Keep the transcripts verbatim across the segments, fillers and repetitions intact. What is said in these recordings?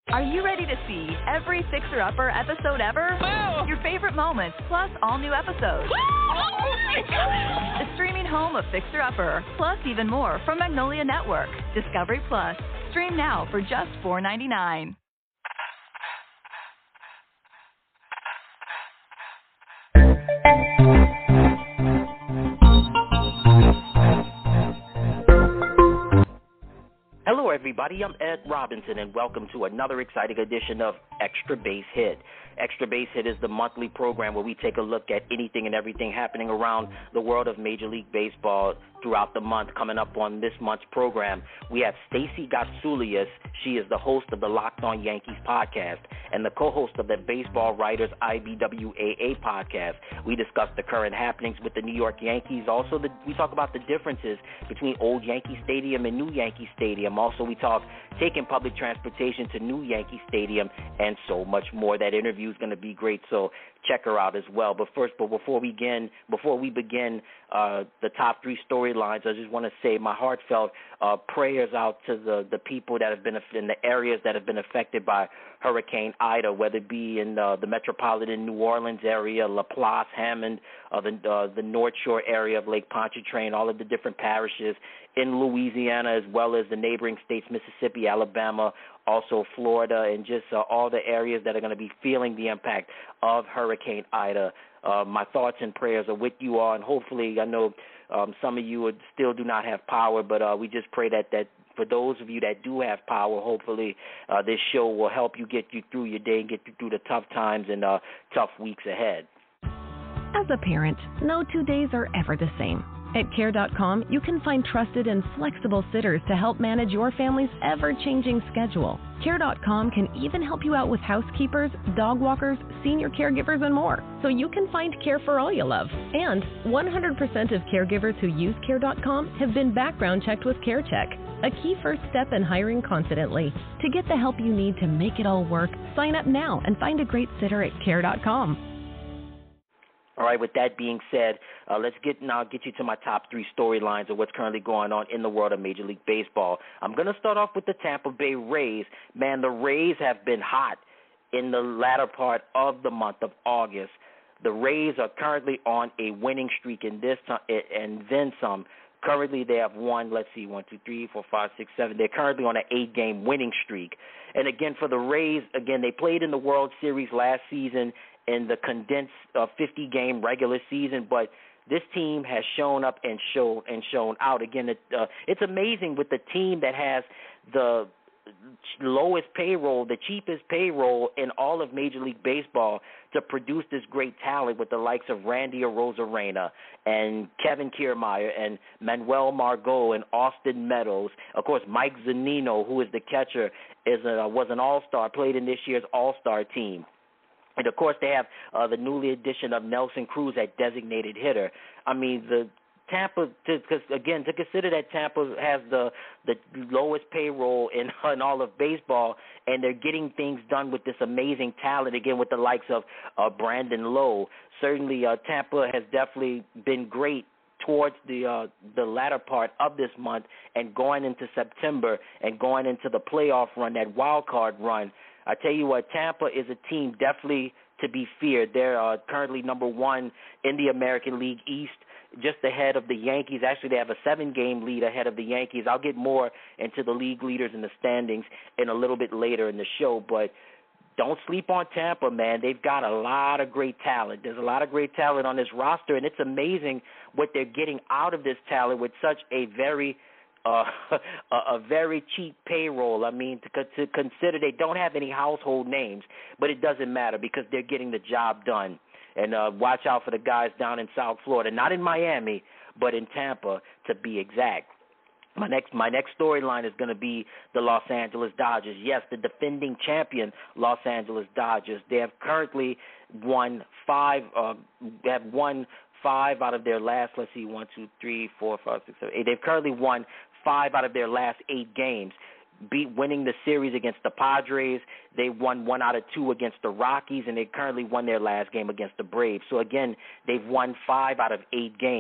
Are you ready to see every Fixer Upper episode ever? Wow. Your favorite moments, plus all new episodes. Oh my God. The streaming home of Fixer Upper, plus even more from Magnolia Network. Discovery Plus. Stream now for just four ninety-nine. Hello, everybody. I'm Ed Robinson, and welcome to another exciting edition of Extra Base Hit. Extra Base Hit is the monthly program where we take a look at anything and everything happening around the world of Major League Baseball throughout the month. Coming up on this month's program, we have Stacey Gotsulias. She is the host of the Locked On Yankees podcast and the co-host of the Baseball Writers I B W A A podcast. We discuss the current happenings with the New York Yankees. Also, the, we talk about the differences between old Yankee Stadium and new Yankee Stadium. Also, we talk taking public transportation to new Yankee Stadium and so much more. That interview is going to be great, so check her out as well. But first, but before we begin, before we begin uh, the top three storylines, I just want to say my heartfelt uh, prayers out to the, the people that have been in the areas that have been affected by Hurricane Ida, whether it be in uh, the metropolitan New Orleans area, LaPlace, Hammond, uh, the uh, the North Shore area of Lake Pontchartrain, all of the different parishes in Louisiana, as well as the neighboring states, Mississippi, Alabama, also Florida, and just uh, all the areas that are going to be feeling the impact of Hurricane Ida. Uh, my thoughts and prayers are with you all, and hopefully, I know um, some of you would still do not have power, but uh, we just pray that, that for those of you that do have power, hopefully uh, this show will help you get you through your day and get you through the tough times and uh, tough weeks ahead. As a parent, no two days are ever the same. At care dot com, you can find trusted and flexible sitters to help manage your family's ever-changing schedule. care dot com can even help you out with housekeepers, dog walkers, senior caregivers, and more, so you can find care for all you love. And one hundred percent of caregivers who use care dot com have been background checked with CareCheck, a key first step in hiring confidently. To get the help you need to make it all work, sign up now and find a great sitter at care dot com. All right, with that being said, uh, let's get now get you to my top three storylines of what's currently going on in the world of Major League Baseball. I'm going to start off with the Tampa Bay Rays. Man, the Rays have been hot in the latter part of the month of August. The Rays are currently on a winning streak in this time, and then some. Currently, they have won, let's see, one, two, three, four, five, six, seven. They're currently on an eight-game winning streak. And again, for the Rays, again, they played in the World Series last season in the condensed uh, fifty-game regular season, but this team has shown up and shown and shown out. Again, it, uh, it's amazing with the team that has the lowest payroll, the cheapest payroll in all of Major League Baseball to produce this great talent with the likes of Randy Arozarena and Kevin Kiermaier and Manuel Margot and Austin Meadows. Of course, Mike Zunino, who is the catcher, is a, was an all-star, played in this year's all-star team. And, of course, they have uh, the newly addition of Nelson Cruz at designated hitter. I mean, the Tampa, because, again, to consider that Tampa has the the lowest payroll in, in all of baseball, and they're getting things done with this amazing talent, again, with the likes of uh, Brandon Lowe. Certainly, uh, Tampa has definitely been great towards the uh, the latter part of this month and going into September and going into the playoff run, that wild card run. I tell you what, Tampa is a team definitely to be feared. They're uh, currently number one in the American League East, just ahead of the Yankees. Actually, they have a seven-game lead ahead of the Yankees. I'll get more into the league leaders and the standings in a little bit later in the show, but don't sleep on Tampa, man. They've got a lot of great talent. There's a lot of great talent on this roster, and it's amazing what they're getting out of this talent with such a very Uh, a, a very cheap payroll. I mean, to, to consider they don't have any household names, but it doesn't matter because they're getting the job done. And uh, watch out for the guys down in South Florida, not in Miami, but in Tampa to be exact. My next my next storyline is going to be the Los Angeles Dodgers. Yes, the defending champion Los Angeles Dodgers. They have currently won five. Uh, they have won five out of their last. Let's see, one, two, three, four, five, six, seven, eight. They've currently won five out of their last eight games, beat winning the series against the Padres. They won one out of two against the Rockies, and they currently won their last game against the Braves. So, again, they've won five out of eight games.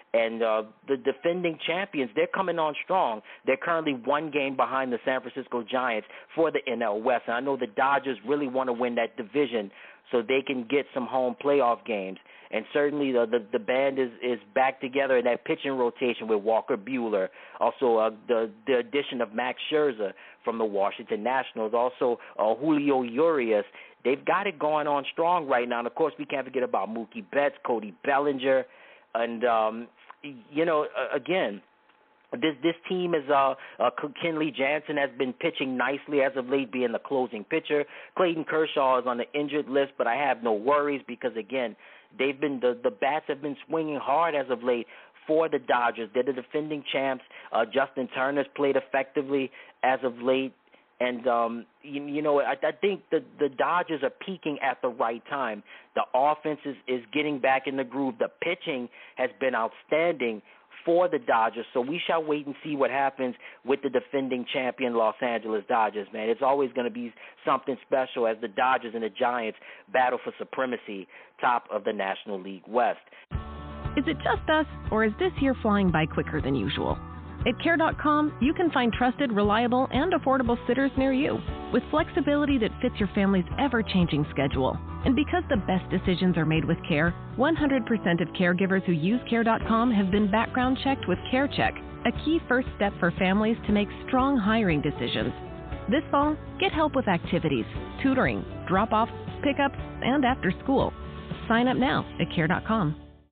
And uh, the defending champions, they're coming on strong. They're currently one game behind the San Francisco Giants for the N L West. And I know the Dodgers really want to win that division so they can get some home playoff games. And certainly the the, the band is, is back together in that pitching rotation with Walker Buehler. Also uh, the, the addition of Max Scherzer from the Washington Nationals. Also uh, Julio Urias. They've got it going on strong right now. And, of course, we can't forget about Mookie Betts, Cody Bellinger. And, um, you know, uh, again, This this team is uh, uh Kenley Jansen has been pitching nicely as of late, being the closing pitcher. Clayton Kershaw is on the injured list, but I have no worries because again, they've been the the bats have been swinging hard as of late for the Dodgers. They're the defending champs. Uh, Justin Turner's played effectively as of late, and um, you, you know I, I think the the Dodgers are peaking at the right time. The offense is, is getting back in the groove. The pitching has been outstanding for the Dodgers, so we shall wait and see what happens with the defending champion Los Angeles Dodgers, man. It's always going to be something special as the Dodgers and the Giants battle for supremacy top of the National League West. Is it just us, or is this year flying by quicker than usual? At Care dot com, you can find trusted, reliable, and affordable sitters near you with flexibility that fits your family's ever-changing schedule. And because the best decisions are made with care, one hundred percent of caregivers who use Care dot com have been background checked with CareCheck, a key first step for families to make strong hiring decisions. This fall, get help with activities, tutoring, drop-offs, pickups, and after school. Sign up now at Care dot com.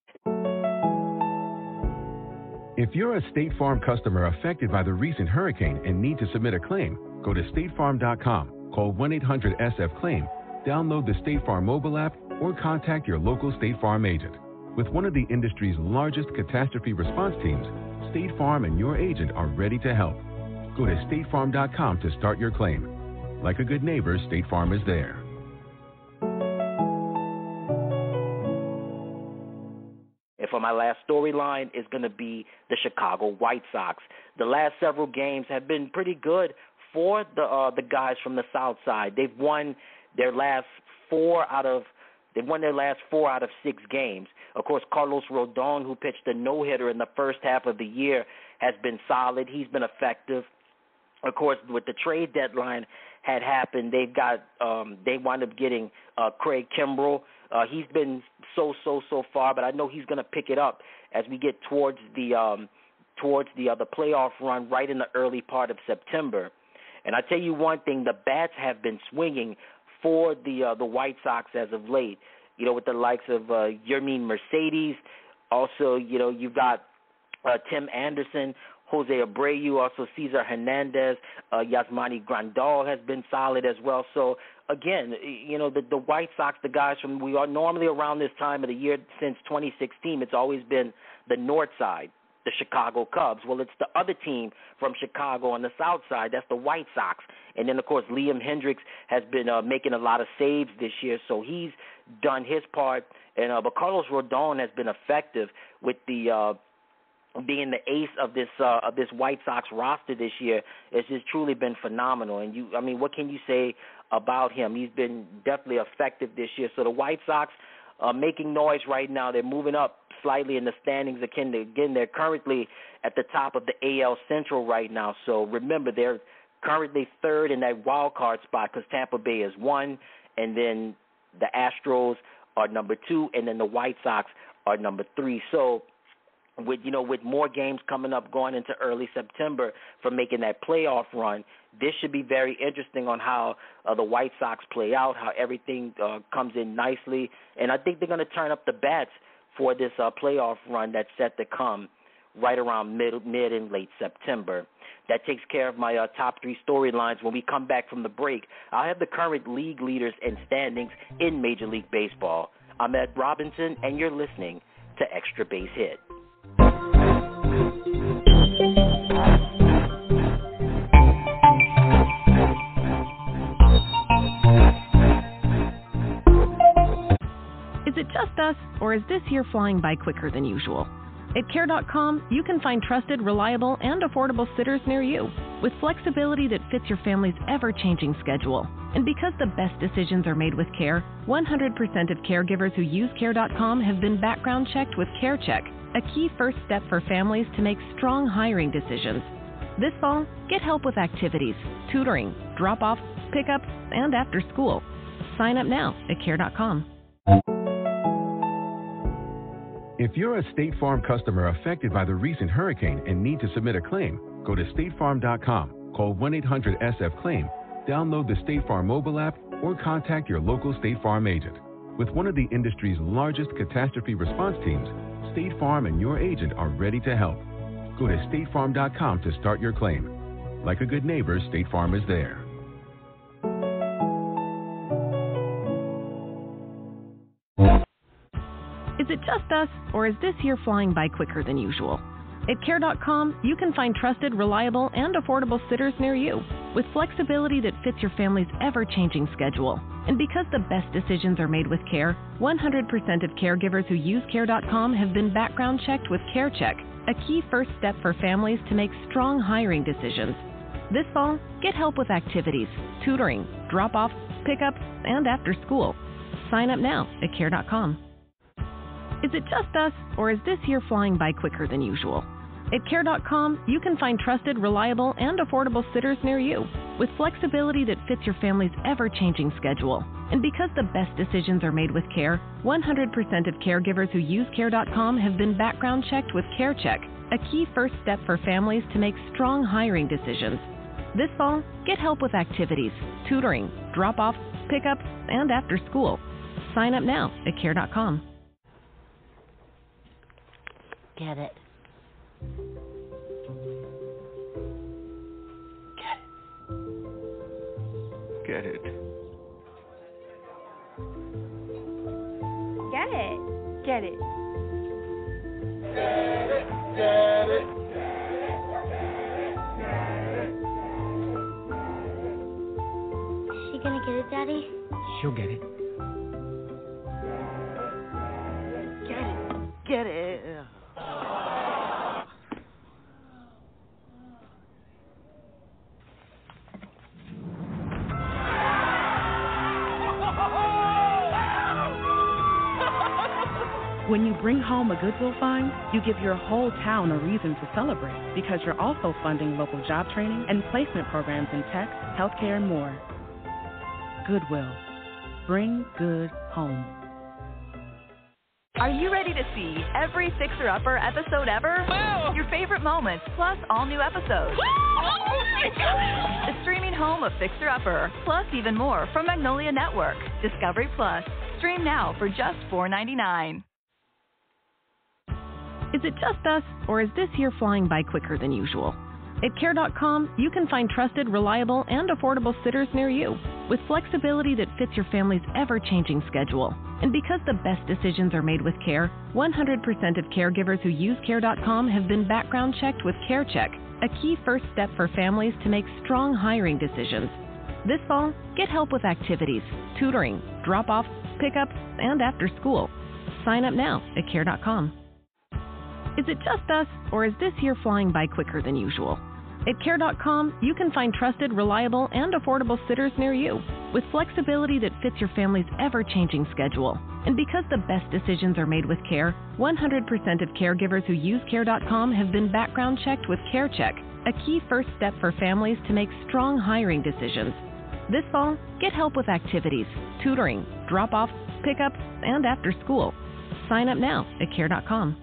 If you're a State Farm customer affected by the recent hurricane and need to submit a claim, go to State Farm dot com, call one eight hundred S F claim, download the State Farm mobile app, or contact your local State Farm agent. With one of the industry's largest catastrophe response teams, State Farm and your agent are ready to help. Go to State Farm dot com to start your claim. Like a good neighbor, State Farm is there. And for my last storyline is going to be the Chicago White Sox. The last several games have been pretty good for the uh, the guys from the South Side. They've won their last four out of they've won their last four out of six games. Of course, Carlos Rodon, who pitched a no-hitter in the first half of the year, has been solid. He's been effective. Of course, with the trade deadline had happened, they've got um, they wound up getting uh, Craig Kimbrell. Uh, he's been so so so far, but I know he's going to pick it up as we get towards the um, towards the uh, the playoff run right in the early part of September. And I tell you one thing: the bats have been swinging for the uh, the White Sox as of late. You know, with the likes of uh, Yermin Mercedes. Also, you know, you've got uh, Tim Anderson, Jose Abreu, also Cesar Hernandez, uh, Yasmani Grandal has been solid as well. So, again, you know, the, the White Sox, the guys from, we are normally around this time of the year since twenty sixteen, it's always been the north side, the Chicago Cubs. Well, it's the other team from Chicago on the south side, that's the White Sox. And then, of course, Liam Hendriks has been uh, making a lot of saves this year, so he's done his part. And uh, but Carlos Rodon has been effective with the uh, being the ace of this uh, of this White Sox roster this year. It's just truly been phenomenal. And you, I mean, what can you say about him? He's been definitely effective this year. So the White Sox are making noise right now. They're moving up slightly in the standings. Again, again, they're currently at the top of the A L Central right now. So remember, they're currently third in that wild card spot because Tampa Bay is one, and then the Astros are number two, and then the White Sox are number three. So with, you know, with more games coming up going into early September for making that playoff run, this should be very interesting on how uh, the White Sox play out, how everything uh, comes in nicely. And I think they're going to turn up the bats for this uh, playoff run that's set to come right around mid, mid and late September. That takes care of my uh, top three storylines. When we come back from the break, I'll have the current league leaders and standings in Major League Baseball. I'm Ed Robinson, and you're listening to Extra Base Hit. Is it just us, or is this year flying by quicker than usual? At Care dot com, you can find trusted, reliable, and affordable sitters near you with flexibility that fits your family's ever-changing schedule. And because the best decisions are made with care, one hundred percent of caregivers who use Care dot com have been background checked with CareCheck, a key first step for families to make strong hiring decisions. This fall, get help with activities, tutoring, drop-offs, pickups, and after school. Sign up now at care dot com. If you're a State Farm customer affected by the recent hurricane and need to submit a claim, go to state farm dot com, call one eight hundred S F claim, download the State Farm mobile app, or contact your local State Farm agent. With one of the industry's largest catastrophe response teams, State Farm and your agent are ready to help. Go to state farm dot com to start your claim. Like a good neighbor, State Farm is there. Is it just us, or is this year flying by quicker than usual? At care dot com, you can find trusted, reliable, and affordable sitters near you, with flexibility that fits your family's ever-changing schedule. And because the best decisions are made with care, one hundred percent of caregivers who use care dot com have been background checked with CareCheck, a key first step for families to make strong hiring decisions. This fall, get help with activities, tutoring, drop-offs, pickups, and after school. Sign up now at care dot com. Is it just us, or is this year flying by quicker than usual? At care dot com, you can find trusted, reliable, and affordable sitters near you, with flexibility that fits your family's ever-changing schedule. And because the best decisions are made with care, one hundred percent of caregivers who use care dot com have been background checked with CareCheck, a key first step for families to make strong hiring decisions. This fall, get help with activities, tutoring, drop-offs, pickups, and after school. Sign up now at care dot com. Get it. Get it. Get it. Get it. Get it. Get it. Is she gonna get it, Daddy? She'll get it. Get it. Get it. When you bring home a Goodwill find, you give your whole town a reason to celebrate because you're also funding local job training and placement programs in tech, healthcare, and more. Goodwill. Bring good home. Are you ready to see every Fixer Upper episode ever? Wow. Your favorite moments, plus all new episodes. The streaming home of Fixer Upper, plus even more from Magnolia Network. Discovery Plus. Stream now for just four ninety-nine. Is it just us, or is this year flying by quicker than usual? At care dot com, you can find trusted, reliable, and affordable sitters near you, with flexibility that fits your family's ever-changing schedule. And because the best decisions are made with care, one hundred percent of caregivers who use care dot com have been background checked with CareCheck, a key first step for families to make strong hiring decisions. This fall, get help with activities, tutoring, drop-offs, pickups, and after school. Sign up now at care dot com. Is it just us, or is this year flying by quicker than usual? At care dot com, you can find trusted, reliable, and affordable sitters near you, with flexibility that fits your family's ever-changing schedule. And because the best decisions are made with care, one hundred percent of caregivers who use care dot com have been background checked with CareCheck, a key first step for families to make strong hiring decisions. This fall, get help with activities, tutoring, drop-offs, pickups, and after school. Sign up now at care dot com.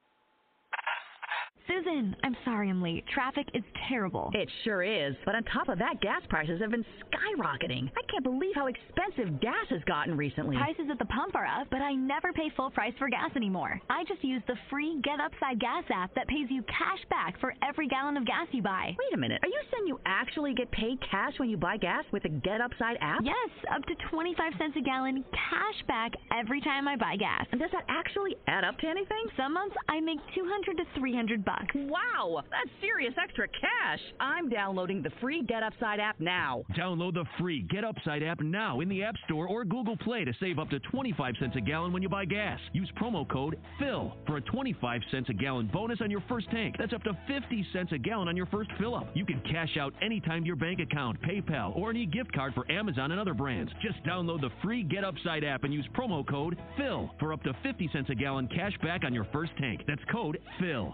Susan, I'm sorry I'm late. Traffic is terrible. It sure is. But on top of that, gas prices have been skyrocketing. I can't believe how expensive gas has gotten recently. Prices at the pump are up, but I never pay full price for gas anymore. I just use the free Get Upside Gas app that pays you cash back for every gallon of gas you buy. Wait a minute. Are you saying you actually get paid cash when you buy gas with the Get Upside app? Yes, up to twenty-five cents a gallon cash back every time I buy gas. And does that actually add up to anything? Some months I make two hundred to three hundred bucks. Wow, that's serious extra cash. I'm downloading the free Get Upside app now. Download the free Get Upside app now in the App Store or Google Play to save up to twenty-five cents a gallon when you buy gas. Use promo code PHIL for a twenty-five cents a gallon bonus on your first tank. That's up to fifty cents a gallon on your first fill-up. You can cash out anytime to your bank account, PayPal, or an e-gift card for Amazon and other brands. Just download the free Get Upside app and use promo code PHIL for up to fifty cents a gallon cash back on your first tank. That's code PHIL.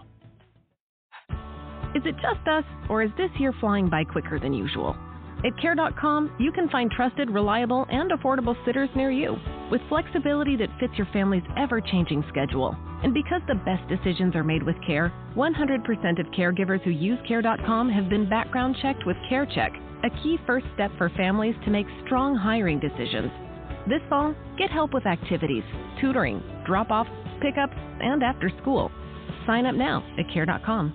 Is it just us, or is this year flying by quicker than usual? At care dot com, you can find trusted, reliable, and affordable sitters near you, with flexibility that fits your family's ever-changing schedule. And because the best decisions are made with care, one hundred percent of caregivers who use care dot com have been background checked with CareCheck, a key first step for families to make strong hiring decisions. This fall, get help with activities, tutoring, drop-offs, pickups, and after school. Sign up now at care dot com.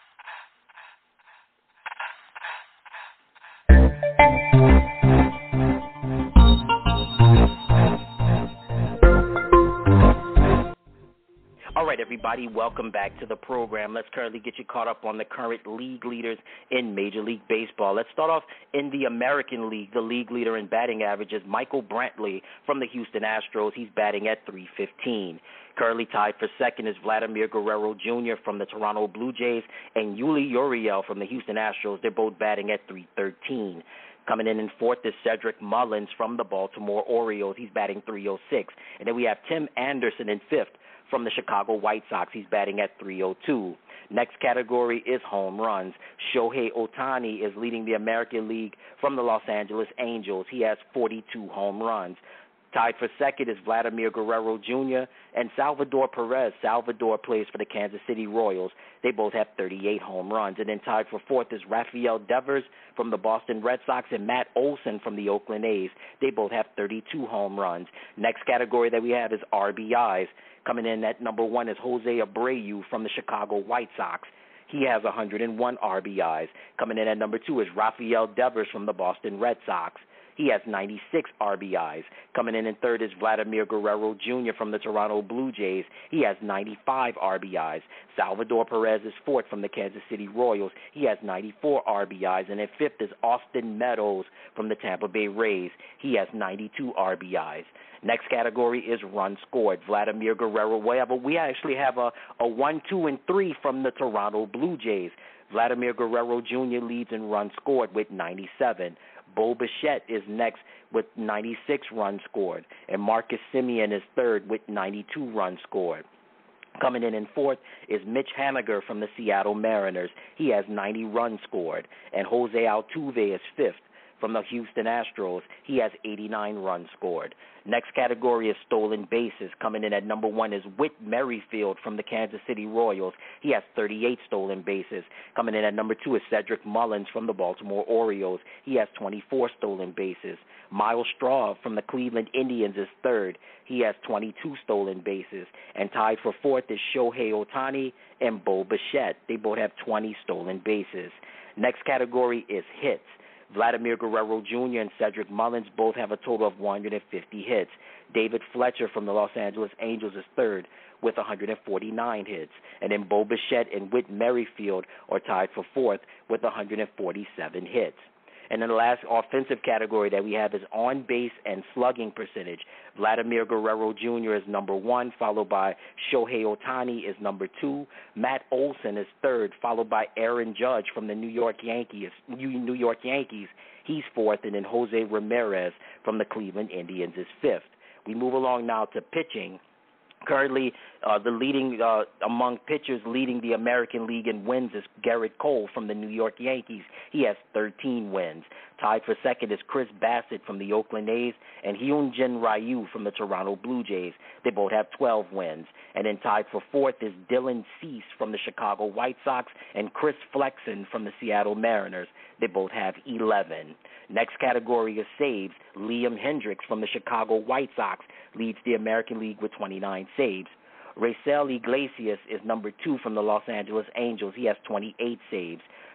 All right, everybody, welcome back to the program. Let's currently get you caught up on the current league leaders in Major League Baseball. Let's start off in the American League. The league leader in batting average is Michael Brantley from the Houston Astros. He's batting at three fifteen. Currently tied for second is Vladimir Guerrero Junior from the Toronto Blue Jays and Yuli Uriel from the Houston Astros. They're both batting at three thirteen. Coming in in fourth is Cedric Mullins from the Baltimore Orioles. He's batting three oh six. And then we have Tim Anderson in fifth from the Chicago White Sox. He's batting at three oh two. Next category is home runs. Shohei Ohtani is leading the American League from the Los Angeles Angels. He has forty-two home runs. Tied for second is Vladimir Guerrero Junior and Salvador Perez. Salvador plays for the Kansas City Royals. They both have thirty-eight home runs. And then tied for fourth is Rafael Devers from the Boston Red Sox and Matt Olson from the Oakland A's. They both have thirty-two home runs. Next category that we have is R B Is. Coming in at number one is Jose Abreu from the Chicago White Sox. He has one hundred one R B Is. Coming in at number two is Rafael Devers from the Boston Red Sox. He has ninety-six R B Is. Coming in in third is Vladimir Guerrero Junior from the Toronto Blue Jays. He has ninety-five R B Is. Salvador Perez is fourth from the Kansas City Royals. He has ninety-four R B Is. And in fifth is Austin Meadows from the Tampa Bay Rays. He has ninety-two R B Is. Next category is runs scored. Vladimir Guerrero, whatever. We actually have a, a one, two, and three from the Toronto Blue Jays. Vladimir Guerrero Junior leads in runs scored with ninety-seven. Bo Bichette is next with ninety-six runs scored, and Marcus Semien is third with ninety-two runs scored. Coming in in fourth is Mitch Haniger from the Seattle Mariners. He has ninety runs scored, and Jose Altuve is fifth from the Houston Astros. He has eighty-nine runs scored. Next category is stolen bases. Coming in at number one is Whit Merrifield from the Kansas City Royals. He has thirty-eight stolen bases. Coming in at number two is Cedric Mullins from the Baltimore Orioles. He has twenty-four stolen bases. Miles Straw from the Cleveland Indians is third. He has twenty-two stolen bases. And tied for fourth is Shohei Ohtani and Bo Bichette. They both have twenty stolen bases. Next category is hits. Vladimir Guerrero Junior and Cedric Mullins both have a total of one hundred fifty hits. David Fletcher from the Los Angeles Angels is third with one hundred forty-nine hits. And then Bo Bichette and Whit Merrifield are tied for fourth with one hundred forty-seven hits. And then the last offensive category that we have is on base and slugging percentage. Vladimir Guerrero Junior is number one, followed by Shohei Ohtani is number two. Matt Olson is third, followed by Aaron Judge from the New York Yankees. New York Yankees. He's fourth, and then Jose Ramirez from the Cleveland Indians is fifth. We move along now to pitching. Currently, uh, the leading uh, among pitchers leading the American League in wins is Garrett Cole from the New York Yankees. He has thirteen wins. Tied for second is Chris Bassett from the Oakland A's and Hyun-Jin Ryu from the Toronto Blue Jays. They both have twelve wins. And then tied for fourth is Dylan Cease from the Chicago White Sox and Chris Flexen from the Seattle Mariners. They both have eleven. Next category is saves. Liam Hendriks from the Chicago White Sox leads the American League with twenty-nine saves. Raisel Iglesias is number two from the Los Angeles Angels. He has twenty-eight saves.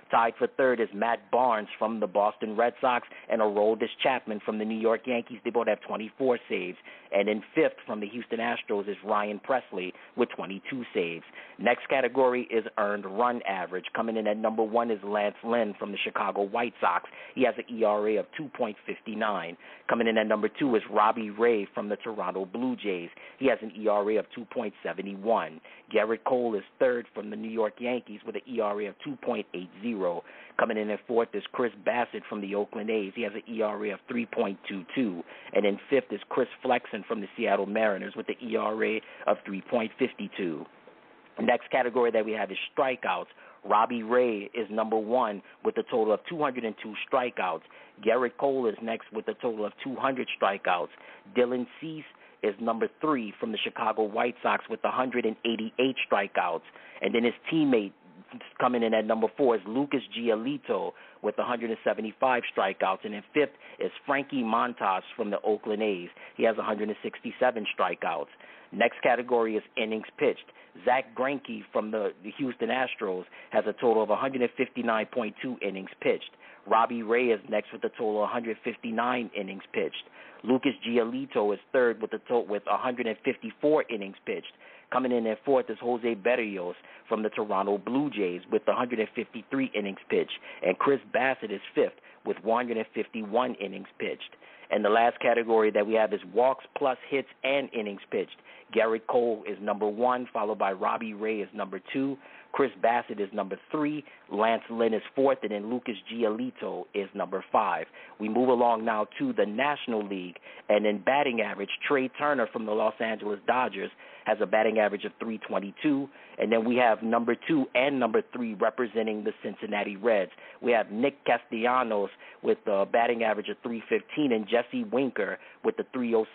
Tied for third is Matt Barnes from the Boston Red Sox and Aroldis Chapman from the New York Yankees. They both have twenty-four saves. And in fifth from the Houston Astros is Ryan Presley with twenty-two saves. Next category is earned run average. Coming in at number one is Lance Lynn from the Chicago White Sox. He has an E R A of two point five nine. Coming in at number two is Robbie Ray from the Toronto Blue Jays. He has an E R A of two point seven one. Garrett Cole is third from the New York Yankees with an E R A of two point eight zero. Coming in at fourth is Chris Bassett from the Oakland A's. He has an E R A of three point two two. And in fifth is Chris Flexen from the Seattle Mariners with an E R A of three point five two. Next category that we have is strikeouts. Robbie Ray is number one with a total of two hundred two strikeouts. Garrett Cole is next with a total of two hundred strikeouts. Dylan Cease is number three from the Chicago White Sox with one hundred eighty-eight strikeouts. And then his teammate coming in at number four is Lucas Giolito with one hundred seventy-five strikeouts. And in fifth is Frankie Montas from the Oakland A's. He has one hundred sixty-seven strikeouts. Next category is innings pitched. Zach Greinke from the, the Houston Astros has a total of one hundred fifty-nine point two innings pitched. Robbie Ray is next with a total of one hundred fifty-nine innings pitched. Lucas Giolito is third with a total with one hundred fifty-four innings pitched. Coming in at fourth is Jose Berrios from the Toronto Blue Jays with one hundred fifty-three innings pitched. And Chris Bassett is fifth with one hundred fifty-one innings pitched. And the last category that we have is walks plus hits and innings pitched. Garrett Cole is number one, followed by Robbie Ray is number two. Chris Bassett is number three. Lance Lynn is fourth, and then Lucas Giolito is number five. We move along now to the National League, and in batting average, Trey Turner from the Los Angeles Dodgers has a batting average of three twenty-two, and then we have number two and number three representing the Cincinnati Reds. We have Nick Castellanos with a batting average of three fifteen, and Jesse Winker with the three oh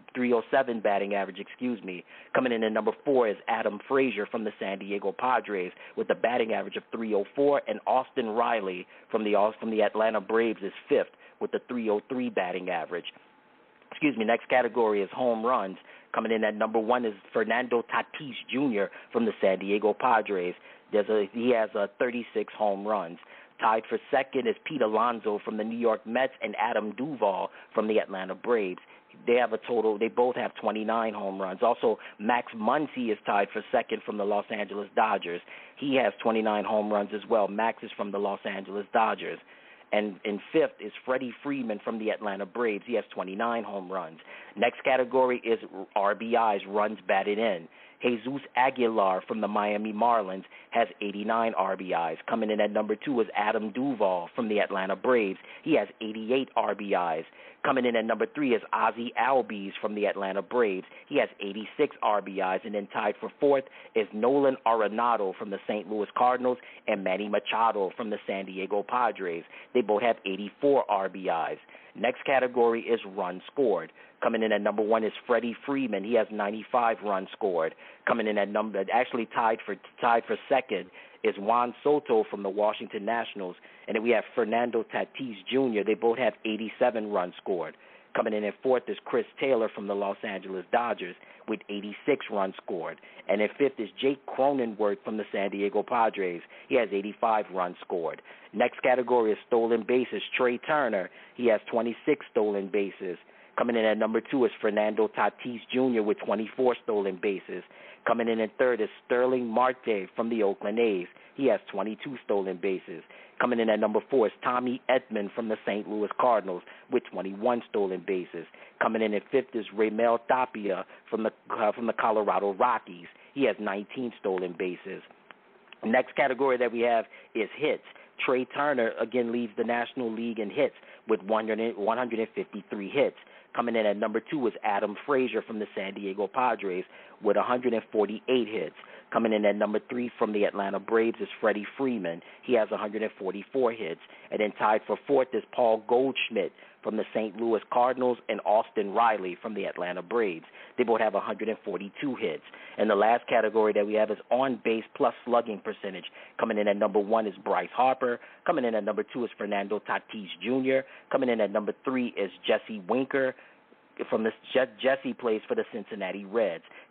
seven batting average, excuse me. Coming in at number four is Adam Frazier from the San Diego Padres with a batting average of three oh four, and Austin Riley from the from the Atlanta Braves is fifth with the three oh three batting average. Excuse me, next category is home runs. Coming in at number one is Fernando Tatis Junior from the San Diego Padres. There's a, he has a thirty-six home runs. Tied for second is Pete Alonso from the New York Mets and Adam Duvall from the Atlanta Braves. They have a total, they both have twenty-nine home runs. Also, Max Muncy is tied for second from the Los Angeles Dodgers. He has twenty-nine home runs as well. Max is from the Los Angeles Dodgers. And in fifth is Freddie Freeman from the Atlanta Braves. He has twenty-nine home runs. Next category is R B Is, runs batted in. Jesus Aguilar from the Miami Marlins has eighty-nine R B Is. Coming in at number two is Adam Duvall from the Atlanta Braves. He has eighty-eight R B Is. Coming in at number three is Ozzie Albies from the Atlanta Braves. He has eighty-six R B Is. And then tied for fourth is Nolan Arenado from the Saint Louis Cardinals and Manny Machado from the San Diego Padres. They both have eighty-four R B Is. Next category is runs scored. Coming in at number one is Freddie Freeman. He has ninety-five runs scored. Coming in at number, actually tied for tied for second is Juan Soto from the Washington Nationals. And then we have Fernando Tatis Junior They both have eighty-seven runs scored. Coming in at fourth is Chris Taylor from the Los Angeles Dodgers with eighty-six runs scored. And in fifth is Jake Cronenworth from the San Diego Padres. He has eighty-five runs scored. Next category is stolen bases. Trey Turner, he has twenty-six stolen bases. Coming in at number two is Fernando Tatis Junior with twenty-four stolen bases. Coming in at third is Sterling Marte from the Oakland A's. He has twenty-two stolen bases. Coming in at number four is Tommy Edman from the Saint Louis Cardinals with twenty-one stolen bases. Coming in at fifth is Raimel Tapia from the uh, from the Colorado Rockies. He has nineteen stolen bases. Next category that we have is hits. Trey Turner again leads the National League in hits with one hundred fifty-three hits. Coming in at number two is Adam Frazier from the San Diego Padres with one hundred forty-eight hits. Coming in at number three from the Atlanta Braves is Freddie Freeman. He has one hundred forty-four hits. And then tied for fourth is Paul Goldschmidt from the Saint Louis Cardinals and Austin Riley from the Atlanta Braves. They both have one hundred forty-two hits. And the last category that we have is on-base plus slugging percentage. Coming in at number one is Bryce Harper. Coming in at number two is Fernando Tatis Junior Coming in at number three is Jesse Winker. From the Jesse plays for the Cincinnati Reds.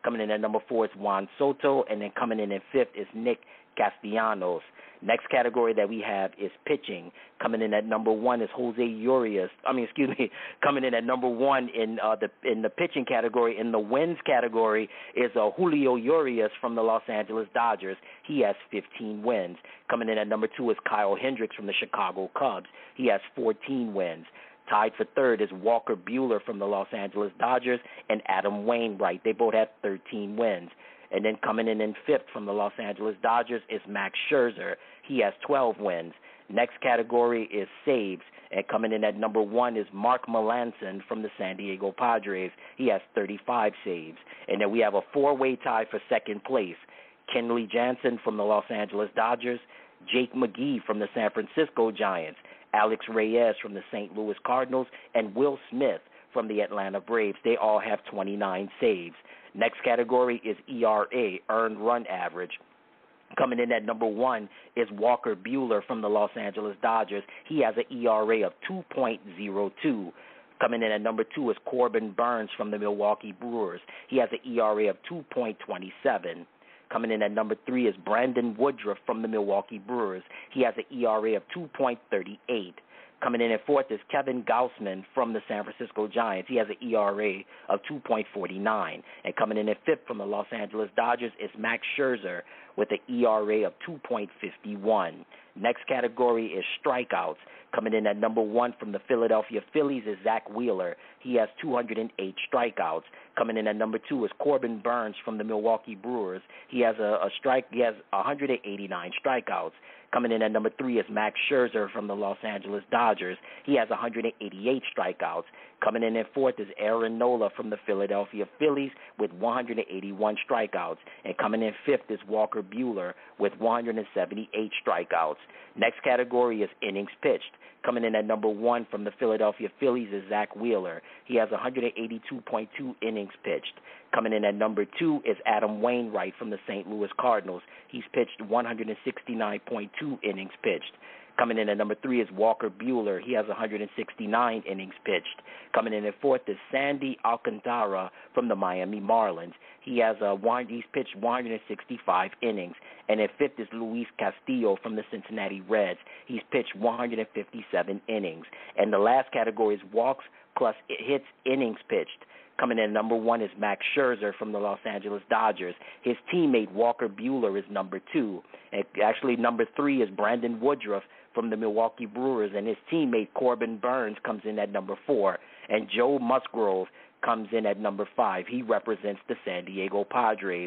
Coming in at number four is Juan Soto, and then coming in at fifth is Nick Castellanos. Next category that we have is pitching. Coming in at number one is Jose Urias. I mean, excuse me. Coming in at number one in uh, the in the pitching category. In the wins category is uh, Julio Urias from the Los Angeles Dodgers. He has fifteen wins. Coming in at number two is Kyle Hendricks from the Chicago Cubs. He has fourteen wins. Tied for third is Walker Buehler from the Los Angeles Dodgers and Adam Wainwright. They both have thirteen wins. And then coming in in fifth from the Los Angeles Dodgers is Max Scherzer. He has twelve wins. Next category is saves. And coming in at number one is Mark Melancon from the San Diego Padres. He has thirty-five saves. And then we have a four-way tie for second place. Kenley Jansen from the Los Angeles Dodgers, Jake McGee from the San Francisco Giants, Alex Reyes from the Saint Louis Cardinals, and Will Smith from the Atlanta Braves. They all have twenty-nine saves. Next category is E R A, earned run average. Coming in at number one is Walker Buehler from the Los Angeles Dodgers. He has an E R A of two point oh two. Coming in at number two is Corbin Burns from the Milwaukee Brewers. He has an E R A of two point two seven. Coming in at number three is Brandon Woodruff from the Milwaukee Brewers. He has an E R A of two point three eight. Coming in at fourth is Kevin Gausman from the San Francisco Giants. He has an E R A of two point four nine. And coming in at fifth from the Los Angeles Dodgers is Max Scherzer with an E R A of two point five one. Next category is strikeouts. Coming in at number one from the Philadelphia Phillies is Zach Wheeler. He has two hundred eight strikeouts. Coming in at number two is Corbin Burns from the Milwaukee Brewers. He has a, a strike. He has one hundred eighty-nine strikeouts. Coming in at number three is Max Scherzer from the Los Angeles Dodgers. He has one hundred eighty-eight strikeouts. Coming in at fourth is Aaron Nola from the Philadelphia Phillies with one hundred eighty-one strikeouts. And coming in fifth is Walker Buehler with one hundred seventy-eight strikeouts. Next category is innings pitched. Coming in at number one from the Philadelphia Phillies is Zach Wheeler. He has one hundred eighty-two point two innings pitched. Coming in at number two is Adam Wainwright from the Saint Louis Cardinals. He's pitched one hundred sixty-nine point two innings pitched. Coming in at number three is Walker Buehler. He has one hundred sixty-nine innings pitched. Coming in at fourth is Sandy Alcantara from the Miami Marlins. He has a one, he's pitched one hundred sixty-five innings. And at fifth is Luis Castillo from the Cincinnati Reds. He's pitched one hundred fifty-seven innings. And the last category is walks plus hits innings pitched. Coming in at number one is Max Scherzer from the Los Angeles Dodgers. His teammate Walker Buehler is number two. And actually, number three is Brandon Woodruff from the Milwaukee Brewers, and his teammate Corbin Burns comes in at number four. And Joe Musgrove comes in at number five. He represents the San Diego Padres.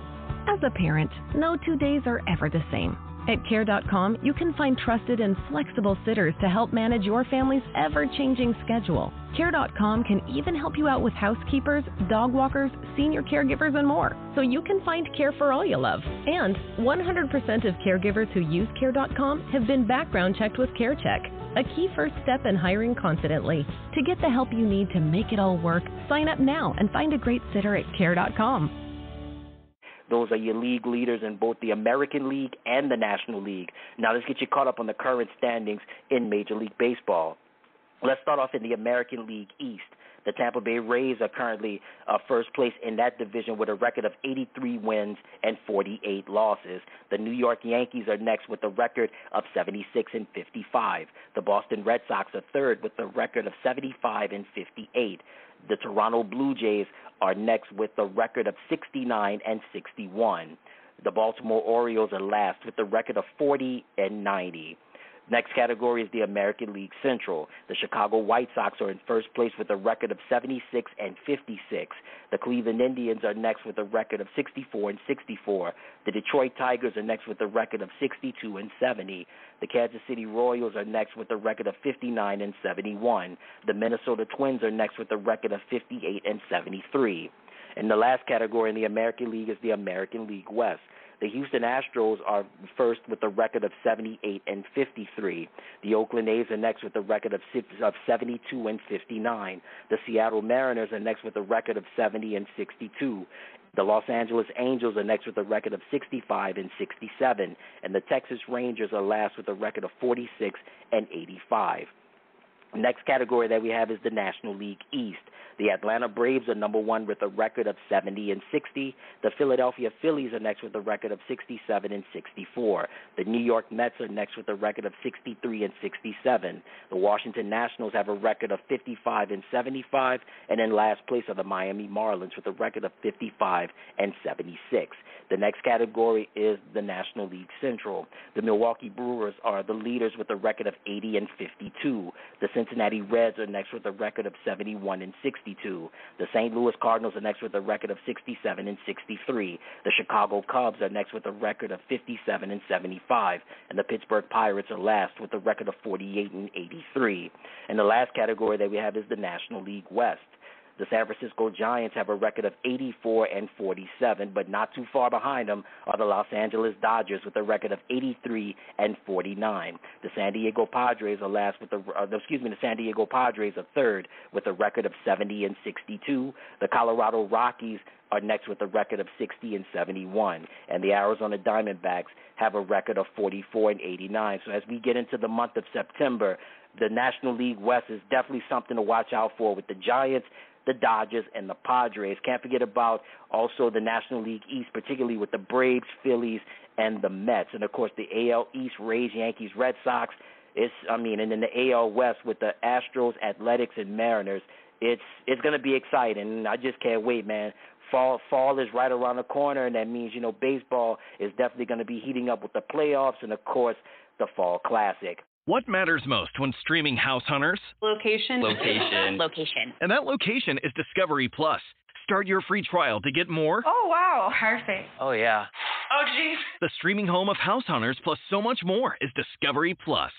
As a parent, no two days are ever the same. At care dot com, you can find trusted and flexible sitters to help manage your family's ever-changing schedule. care dot com can even help you out with housekeepers, dog walkers, senior caregivers, and more, so you can find care for all you love. And one hundred percent of caregivers who use care dot com have been background checked with CareCheck, a key first step in hiring confidently. To get the help you need to make it all work, sign up now and find a great sitter at care dot com. Those are your league leaders in both the American League and the National League. Now let's get you caught up on the current standings in Major League Baseball. Let's start off in the American League East. The Tampa Bay Rays are currently uh, first place in that division with a record of eighty-three wins and forty-eight losses. The New York Yankees are next with a record of seventy-six and fifty-five. The Boston Red Sox are third with a record of seventy-five and fifty-eight. The Toronto Blue Jays are next with a record of sixty-nine and sixty-one. The Baltimore Orioles are last with a record of forty and ninety. Next category is the American League Central. The Chicago White Sox are in first place with a record of seventy-six and fifty-six. The Cleveland Indians are next with a record of sixty-four and sixty-four. The Detroit Tigers are next with a record of sixty-two and seventy. The Kansas City Royals are next with a record of fifty-nine and seventy-one. The Minnesota Twins are next with a record of fifty-eight and seventy-three. And the last category in the American League is the American League West. The Houston Astros are first with a record of seventy-eight and fifty-three. The Oakland A's are next with a record of seventy-two and fifty-nine. The Seattle Mariners are next with a record of seventy and sixty-two. The Los Angeles Angels are next with a record of sixty-five and sixty-seven. And the Texas Rangers are last with a record of forty-six and eighty-five. Next category that we have is the National League East. The Atlanta Braves are number one with a record of seventy and sixty. The Philadelphia Phillies are next with a record of sixty-seven and sixty-four. The New York Mets are next with a record of sixty-three and sixty-seven. The Washington Nationals have a record of fifty-five and seventy-five. And in last place are the Miami Marlins with a record of fifty-five and seventy-six. The next category is the National League Central. The Milwaukee Brewers are the leaders with a record of eighty and fifty-two. The Cincinnati Reds are next with a record of seventy-one and sixty-two. The Saint Louis Cardinals are next with a record of sixty-seven and sixty-three. The Chicago Cubs are next with a record of fifty-seven and seventy-five. And the Pittsburgh Pirates are last with a record of forty-eight and eighty-three. And the last category that we have is the National League West. The San Francisco Giants have a record of eighty-four and forty-seven, but not too far behind them are the Los Angeles Dodgers with a record of eighty-three and forty-nine. The San Diego Padres are last with a, uh, excuse me, the San Diego Padres are third with a record of seventy and sixty-two. The Colorado Rockies are next with a record of sixty and seventy-one, and the Arizona Diamondbacks have a record of forty-four and eighty-nine. So as we get into the month of September, the National League West is definitely something to watch out for with the Giants, the Dodgers, and the Padres. Can't forget about also the National League East, particularly with the Braves, Phillies, and the Mets. And, of course, the A L East, Rays, Yankees, Red Sox. It's, I mean, and then the A L West with the Astros, Athletics, and Mariners. It's it's going to be exciting. I just can't wait, man. Fall fall is right around the corner, and that means, you know, baseball is definitely going to be heating up with the playoffs and, of course, the Fall Classic. What matters most when streaming House Hunters? Location. Location. Location. And that location is Discovery Plus. Start your free trial to get more. Oh, wow. Perfect. Oh, yeah. Oh, geez. The streaming home of House Hunters plus so much more is Discovery Plus.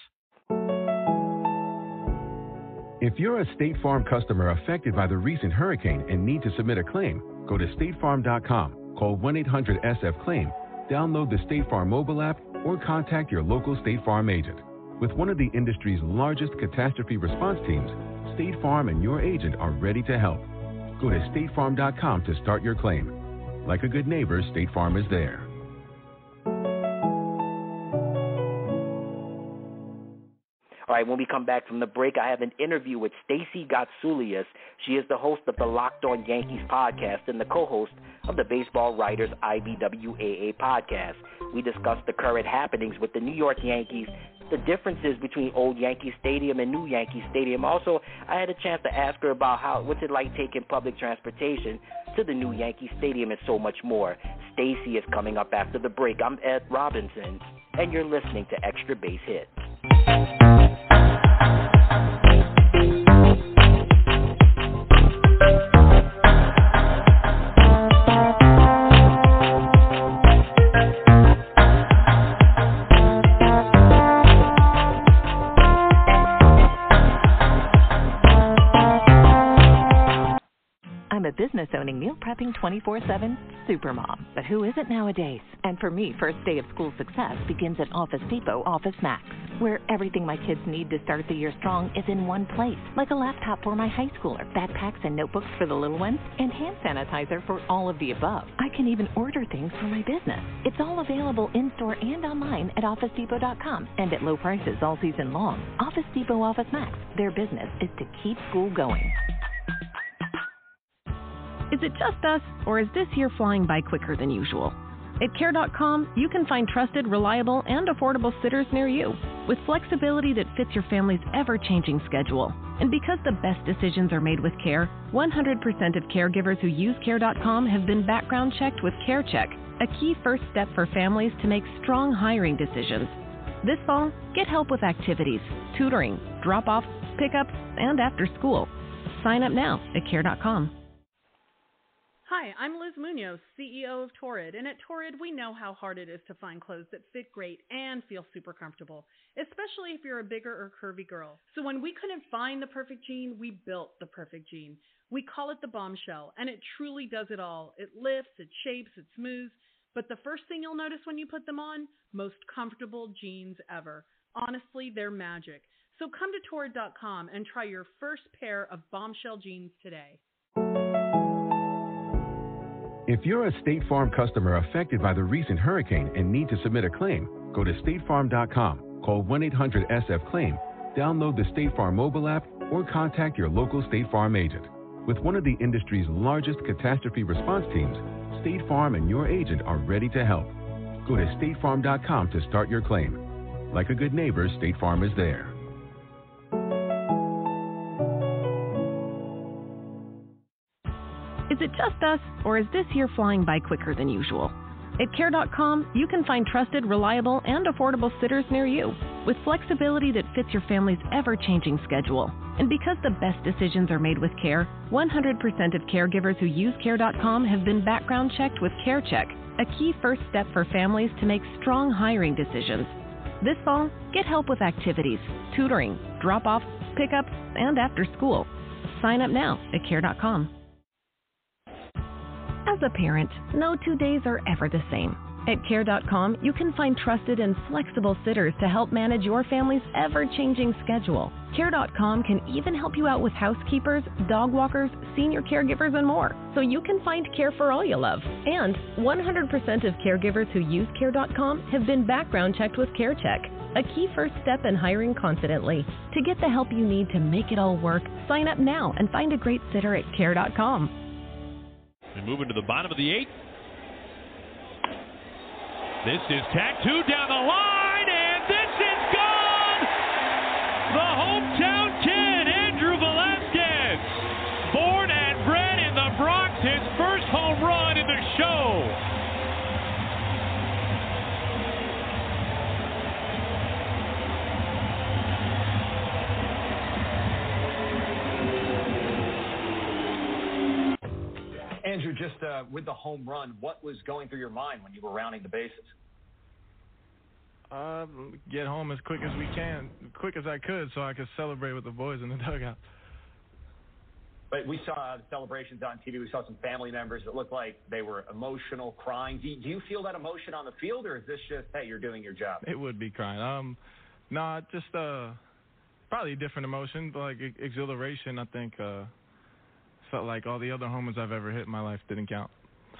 If you're a State Farm customer affected by the recent hurricane and need to submit a claim, go to state farm dot com, call one eight hundred S F claim, download the State Farm mobile app, or contact your local State Farm agent. With one of the industry's largest catastrophe response teams, State Farm and your agent are ready to help. Go to state farm dot com to start your claim. Like a good neighbor, State Farm is there. All right, when we come back from the break, I have an interview with Stacey Gotsulias. She is the host of the Locked On Yankees podcast and the co-host of the Baseball Writers I B W A A podcast. We discuss the current happenings with the New York Yankees, the differences between old Yankee Stadium and new Yankee Stadium. Also, I had a chance to ask her about how what's it like taking public transportation to the new Yankee Stadium and so much more. Stacey is coming up after the break. I'm Ed Robinson, and you're listening to Extra Base Hits. I'm a business-owning, meal prepping twenty-four seven supermom. But who isn't nowadays? And for me, first day of school success begins at Office Depot Office Max, where everything my kids need to start the year strong is in one place. Like a laptop for my high schooler, backpacks and notebooks for the little ones, and hand sanitizer for all of the above. I can even order things for my business. It's all available in-store and online at office depot dot com and at low prices all season long. Office Depot Office Max. Their business is to keep school going. Is it just us, or is this year flying by quicker than usual? At care dot com, you can find trusted, reliable, and affordable sitters near you, with flexibility that fits your family's ever-changing schedule. And because the best decisions are made with care, one hundred percent of caregivers who use care dot com have been background checked with CareCheck, a key first step for families to make strong hiring decisions. This fall, get help with activities, tutoring, drop-offs, pickups, and after school. Sign up now at care dot com. Hi, I'm Liz Munoz, C E O of Torrid, and at Torrid, we know how hard it is to find clothes that fit great and feel super comfortable, especially if you're a bigger or curvy girl. So when we couldn't find the perfect jean, we built the perfect jean. We call it the Bombshell, and it truly does it all. It lifts, it shapes, it smooths, but the first thing you'll notice when you put them on, most comfortable jeans ever. Honestly, they're magic. So come to Torrid dot com and try your first pair of Bombshell jeans today. If you're a State Farm customer affected by the recent hurricane and need to submit a claim, go to state farm dot com, call one eight hundred S F claim, Download the State Farm mobile app or contact your local State Farm agent. With one of the industry's largest catastrophe response teams, State Farm and your agent are ready to help. Go to state farm dot com to start your claim. Like a good neighbor, State Farm is there. Is it just us, or is this year flying by quicker than usual? At care dot com, you can find trusted, reliable, and affordable sitters near you with flexibility that fits your family's ever-changing schedule. And because the best decisions are made with care, one hundred percent of caregivers who use care dot com have been background checked with CareCheck, a key first step for families to make strong hiring decisions. This fall, get help with activities, tutoring, drop-offs, pickups, and after school. Sign up now at care dot com. As a parent, no two days are ever the same. At care dot com, you can find trusted and flexible sitters to help manage your family's ever-changing schedule. care dot com can even help you out with housekeepers, dog walkers, senior caregivers, and more, so you can find care for all you love. And one hundred percent of caregivers who use care dot com have been background checked with CareCheck, a key first step in hiring confidently. To get the help you need to make it all work, sign up now and find a great sitter at care dot com. We move into the bottom of the eighth. This is tattooed down the line, and this is gone! The hometown kid, Andrew Velasquez, born and bred in the Bronx, his first home run in the show. Andrew, just uh, with the home run, what was going through your mind when you were rounding the bases? Uh, get home as quick as we can, quick as I could, so I could celebrate with the boys in the dugout. But we saw the celebrations on T V. We saw some family members that looked like they were emotional, crying. Do you, do you feel that emotion on the field, or is this just, hey, you're doing your job? It would be crying. Um, nah, just uh, probably a different emotion, but like exhilaration. I think uh, felt like all the other homers I've ever hit in my life didn't count.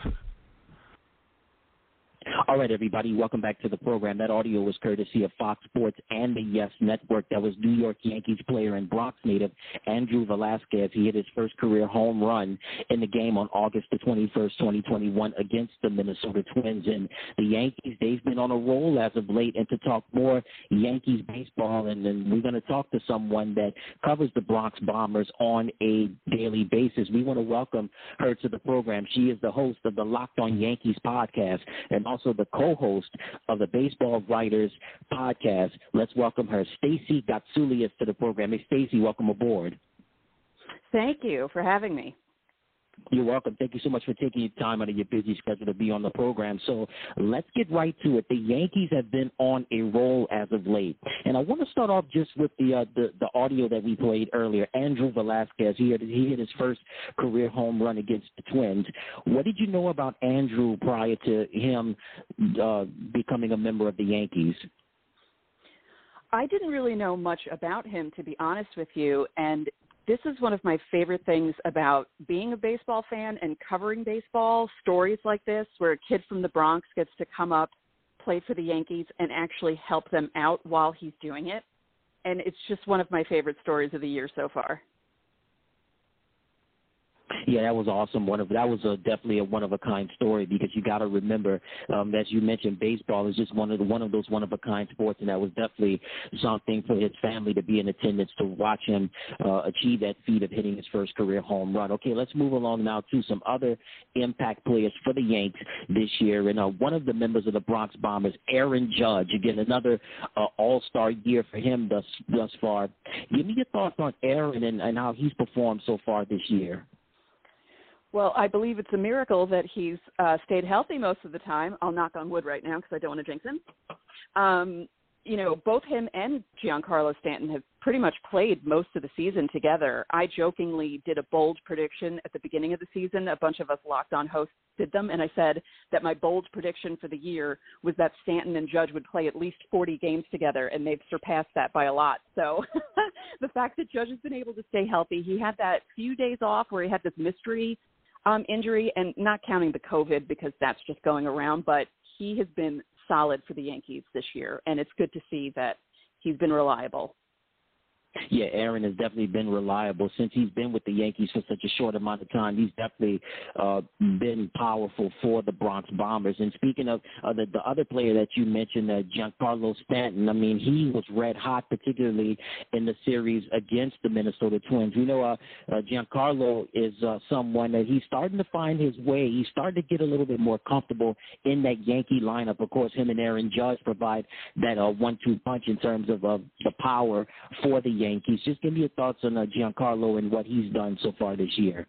All right, everybody, welcome back to the program. That audio was courtesy of Fox Sports and the Yes Network. That was New York Yankees player and Bronx native Andrew Velasquez. He hit his first career home run in the game on August the twenty-first, twenty twenty-one against the Minnesota Twins. And the Yankees, they've been on a roll as of late. And to talk more Yankees baseball, and then we're going to talk to someone that covers the Bronx Bombers on a daily basis. We want to welcome her to the program. She is the host of the Locked On Yankees podcast and also the co-host of the Baseball Writers podcast. Let's welcome her, Stacey Gotsulias, to the program. Hey, Stacey, welcome aboard. Thank you for having me. You're welcome. Thank you so much for taking your time out of your busy schedule to be on the program. So let's get right to it. The Yankees have been on a roll as of late. And I want to start off just with the uh, the, the audio that we played earlier. Andrew Velasquez, he hit, he hit his first career home run against the Twins. What did you know about Andrew prior to him uh, becoming a member of the Yankees? I didn't really know much about him, to be honest with you, and this is one of my favorite things about being a baseball fan and covering baseball, stories like this where a kid from the Bronx gets to come up, play for the Yankees, and actually help them out while he's doing it. And it's just one of my favorite stories of the year so far. Yeah, that was awesome. One of that was a, definitely a one of a kind story, because you got to remember, um, as you mentioned, baseball is just one of the, one of those one of a kind sports, and that was definitely something for his family to be in attendance to watch him uh, achieve that feat of hitting his first career home run. Okay, let's move along now to some other impact players for the Yanks this year, and uh, one of the members of the Bronx Bombers, Aaron Judge. Again, another uh, All-Star year for him thus thus far. Give me your thoughts on Aaron and, and how he's performed so far this year. Well, I believe it's a miracle that he's uh, stayed healthy most of the time. I'll knock on wood right now because I don't want to jinx him. Um, you know, both him and Giancarlo Stanton have pretty much played most of the season together. I jokingly did a bold prediction at the beginning of the season. A bunch of us Locked On hosts did them, and I said that my bold prediction for the year was that Stanton and Judge would play at least forty games together, and they've surpassed that by a lot. So the fact that Judge has been able to stay healthy, he had that few days off where he had this mystery Um, injury, and not counting the COVID because that's just going around, but he has been solid for the Yankees this year, and it's good to see that he's been reliable. Yeah, Aaron has definitely been reliable since he's been with the Yankees for such a short amount of time. He's definitely uh, been powerful for the Bronx Bombers. And speaking of uh, the, the other player that you mentioned, uh, Giancarlo Stanton, I mean, he was red hot, particularly in the series against the Minnesota Twins. You know, uh, uh, Giancarlo is uh, someone that he's starting to find his way. He's starting to get a little bit more comfortable in that Yankee lineup. Of course, him and Aaron Judge provide that uh, one two punch in terms of uh, the power for the Yankees. Just give me your thoughts on uh, Giancarlo and what he's done so far this year.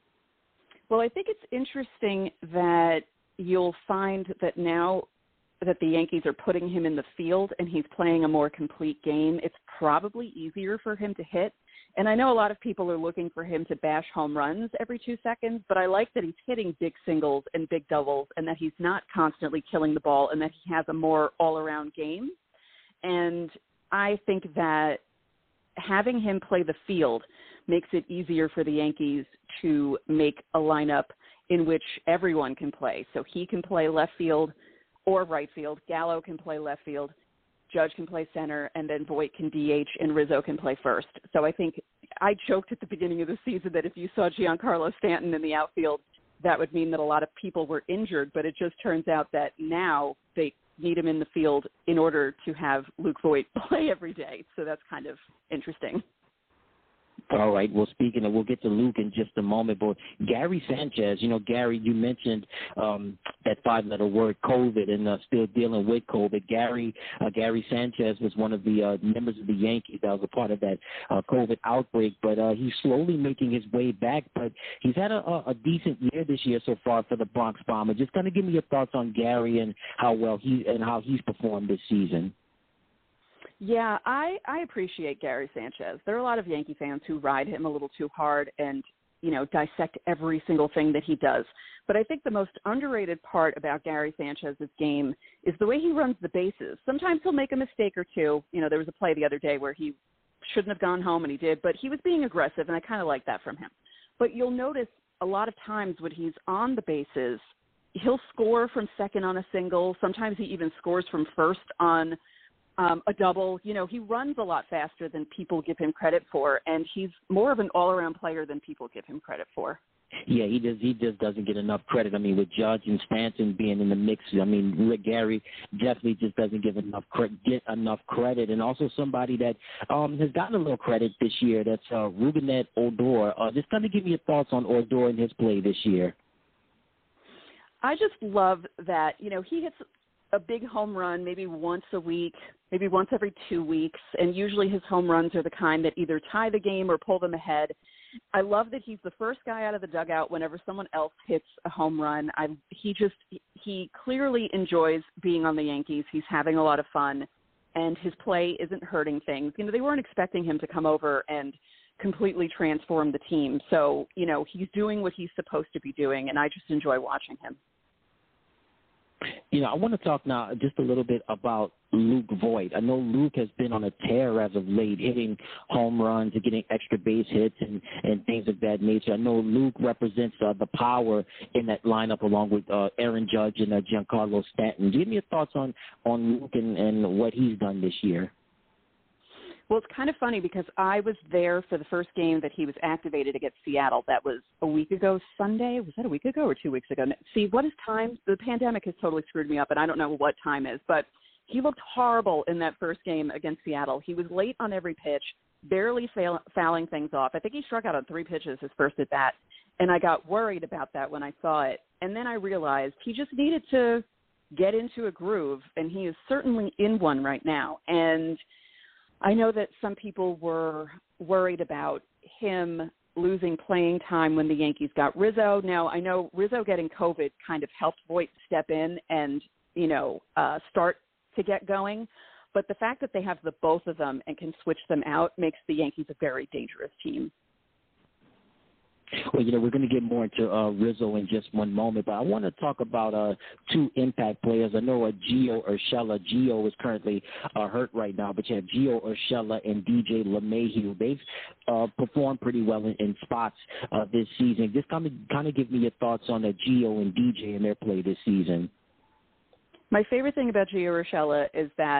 Well, I think it's interesting that you'll find that now that the Yankees are putting him in the field and he's playing a more complete game, it's probably easier for him to hit. And I know a lot of people are looking for him to bash home runs every two seconds, but I like that he's hitting big singles and big doubles and that he's not constantly killing the ball and that he has a more all-around game. And I think that having him play the field makes it easier for the Yankees to make a lineup in which everyone can play. So he can play left field or right field. Gallo can play left field. Judge can play center, and then Voit can D H, and Rizzo can play first. So I think I joked at the beginning of the season that if you saw Giancarlo Stanton in the outfield, that would mean that a lot of people were injured, but it just turns out that now they need him in the field in order to have Luke Voit play every day. So that's kind of interesting. All right. Well, speaking of, we'll get to Luke in just a moment, but Gary Sanchez, you know, Gary, you mentioned um, that five-letter word, COVID, and uh, still dealing with COVID. Gary uh, Gary Sanchez was one of the uh, members of the Yankees that was a part of that uh, COVID outbreak, but uh, he's slowly making his way back. But he's had a, a decent year this year so far for the Bronx Bombers. Just kind of give me your thoughts on Gary and how well he and how he's performed this season. Yeah, I, I appreciate Gary Sanchez. There are a lot of Yankee fans who ride him a little too hard and, you know, dissect every single thing that he does. But I think the most underrated part about Gary Sanchez's game is the way he runs the bases. Sometimes he'll make a mistake or two. You know, there was a play the other day where he shouldn't have gone home, and he did, but he was being aggressive, and I kind of like that from him. But you'll notice a lot of times when he's on the bases, he'll score from second on a single. Sometimes he even scores from first on Um, a double. You know, he runs a lot faster than people give him credit for, and he's more of an all-around player than people give him credit for. Yeah, he does. He just doesn't get enough credit. I mean, with Judge and Stanton being in the mix, I mean, Rick Gary definitely just doesn't give enough cre- get enough credit. And also somebody that um, has gotten a little credit this year. That's uh, Rougned Odor. Uh, just kind of give me your thoughts on Odor and his play this year. I just love that. You know, he hits a big home run maybe once a week, maybe once every two weeks, and usually his home runs are the kind that either tie the game or pull them ahead. I love that he's the first guy out of the dugout whenever someone else hits a home run. I, he just he clearly enjoys being on the Yankees. He's having a lot of fun, and his play isn't hurting things. You know, they weren't expecting him to come over and completely transform the team. So, you know, he's doing what he's supposed to be doing, and I just enjoy watching him. You know, I want to talk now just a little bit about Luke Voit. I know Luke has been on a tear as of late, hitting home runs and getting extra base hits and, and things of that nature. I know Luke represents uh, the power in that lineup along with uh, Aaron Judge and uh, Giancarlo Stanton. Give me your thoughts on, on Luke and, and what he's done this year. Well, it's kind of funny because I was there for the first game that he was activated against Seattle. That was a week ago Sunday. Was that a week ago or two weeks ago? See, what is time? The pandemic has totally screwed me up, and I don't know what time is. But he looked horrible in that first game against Seattle. He was late on every pitch, barely fail, fouling things off. I think he struck out on three pitches his first at bat, and I got worried about that when I saw it. And then I realized he just needed to get into a groove, and he is certainly in one right now. And I know that some people were worried about him losing playing time when the Yankees got Rizzo. Now, I know Rizzo getting COVID kind of helped Voit step in and, you know, uh, start to get going. But the fact that they have the both of them and can switch them out makes the Yankees a very dangerous team. Well, you know, we're going to get more into uh, Rizzo in just one moment, but I want to talk about uh, two impact players. I know uh, Gio Urshela. Gio is currently uh, hurt right now, but you have Gio Urshela and D J LeMahieu. They've uh, performed pretty well in, in spots uh, this season. Just kind of kind of give me your thoughts on uh, Gio and D J and their play this season. My favorite thing about Gio Urshela is that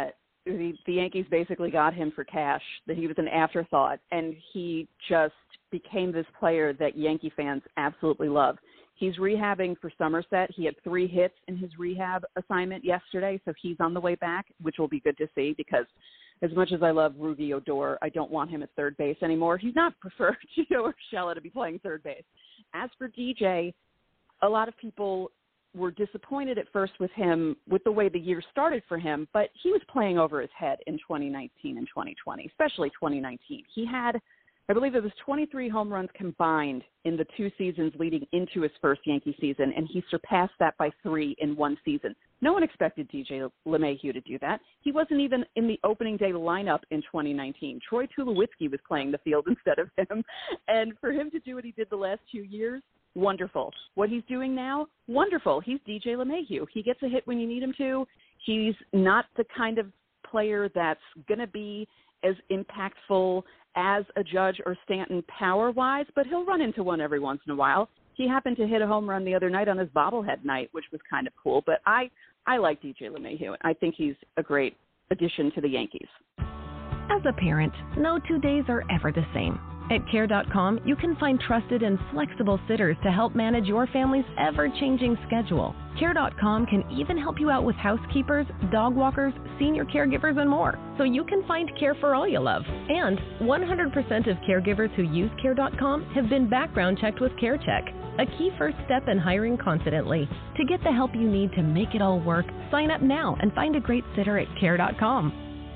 the, the Yankees basically got him for cash, that he was an afterthought, and he just became this player that Yankee fans absolutely love. He's rehabbing for Somerset. He had three hits in his rehab assignment yesterday, so he's on the way back, which will be good to see because as much as I love Rugi Odor, I don't want him at third base anymore. He's not preferred Gio Urshela to be playing third base. As for D J, a lot of people were disappointed at first with him, with the way the year started for him, but he was playing over his head in twenty nineteen and twenty twenty, especially twenty nineteen. He had, I believe it was twenty-three home runs combined in the two seasons leading into his first Yankee season, and he surpassed that by three in one season. No one expected D J LeMahieu to do that. He wasn't even in the opening day lineup in twenty nineteen. Troy Tulowitzki was playing the field instead of him, and for him to do what he did the last two years, wonderful. What he's doing now, wonderful. He's D J LeMahieu. He gets a hit when you need him to. He's not the kind of player that's going to be as impactful as a Judge or Stanton power-wise, but he'll run into one every once in a while. He happened to hit a home run the other night on his bobblehead night, which was kind of cool. But I, I like D J LeMahieu. I think he's a great addition to the Yankees. As a parent, no two days are ever the same. At care dot com, you can find trusted and flexible sitters to help manage your family's ever-changing schedule. care dot com can even help you out with housekeepers, dog walkers, senior caregivers, and more, so you can find care for all you love. And one hundred percent of caregivers who use care dot com have been background checked with CareCheck, a key first step in hiring confidently. To get the help you need to make it all work, sign up now and find a great sitter at care dot com.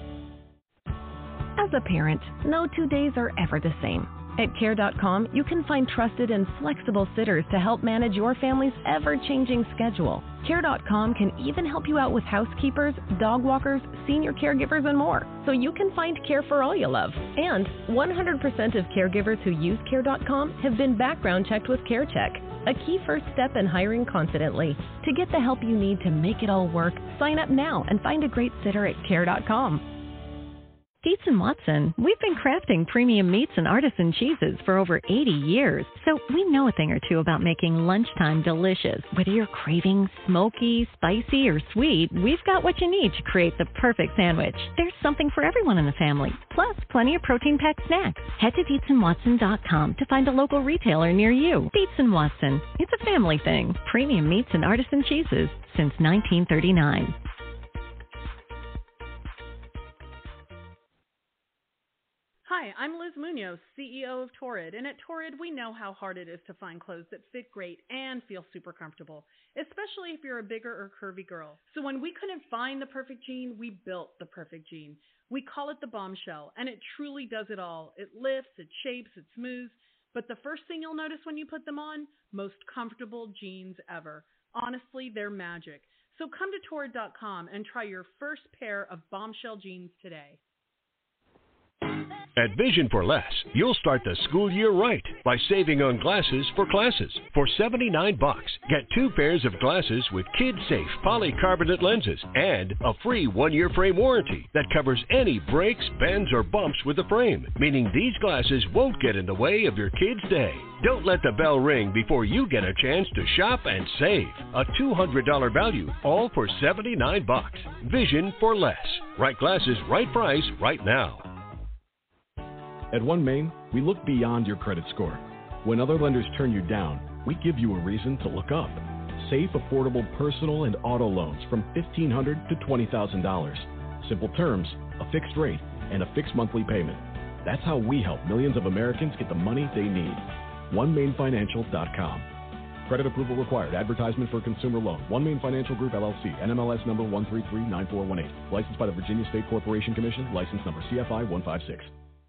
As a parent, no two days are ever the same. At care dot com, you can find trusted and flexible sitters to help manage your family's ever-changing schedule. care dot com can even help you out with housekeepers, dog walkers, senior caregivers, and more, so you can find care for all you love. And one hundred percent of caregivers who use care dot com have been background checked with CareCheck, a key first step in hiring confidently. To get the help you need to make it all work, sign up now and find a great sitter at care dot com. Dietz and Watson, we've been crafting premium meats and artisan cheeses for over eighty years, so we know a thing or two about making lunchtime delicious. Whether you're craving smoky, spicy, or sweet, we've got what you need to create the perfect sandwich. There's something for everyone in the family, plus plenty of protein-packed snacks. Head to dietz and watson dot com to find a local retailer near you. Dietz and Watson, it's a family thing. Premium meats and artisan cheeses since nineteen thirty-nine. Hi, I'm Liz Munoz, C E O of Torrid, and at Torrid, we know how hard it is to find clothes that fit great and feel super comfortable, especially if you're a bigger or curvy girl. So when we couldn't find the perfect jean, we built the perfect jean. We call it the Bombshell, and it truly does it all. It lifts, it shapes, it smooths, but the first thing you'll notice when you put them on, most comfortable jeans ever. Honestly, they're magic. So come to Torrid dot com and try your first pair of Bombshell jeans today. At Vision for Less, you'll start the school year right by saving on glasses for classes. For seventy-nine bucks, get two pairs of glasses with kid-safe polycarbonate lenses and a free one-year frame warranty that covers any breaks, bends, or bumps with the frame, meaning these glasses won't get in the way of your kid's day. Don't let the bell ring before you get a chance to shop and save. A two hundred dollars value, all for seventy-nine bucks. Vision for Less. Right glasses, right price, right now. At OneMain, we look beyond your credit score. When other lenders turn you down, we give you a reason to look up. Safe, affordable personal and auto loans from fifteen hundred dollars to twenty thousand dollars. Simple terms, a fixed rate, and a fixed monthly payment. That's how we help millions of Americans get the money they need. one main financial dot com. Credit approval required. Advertisement for consumer loan. OneMain Financial Group, L L C. N M L S number one three three nine four one eight. Licensed by the Virginia State Corporation Commission. License number C F I one five six.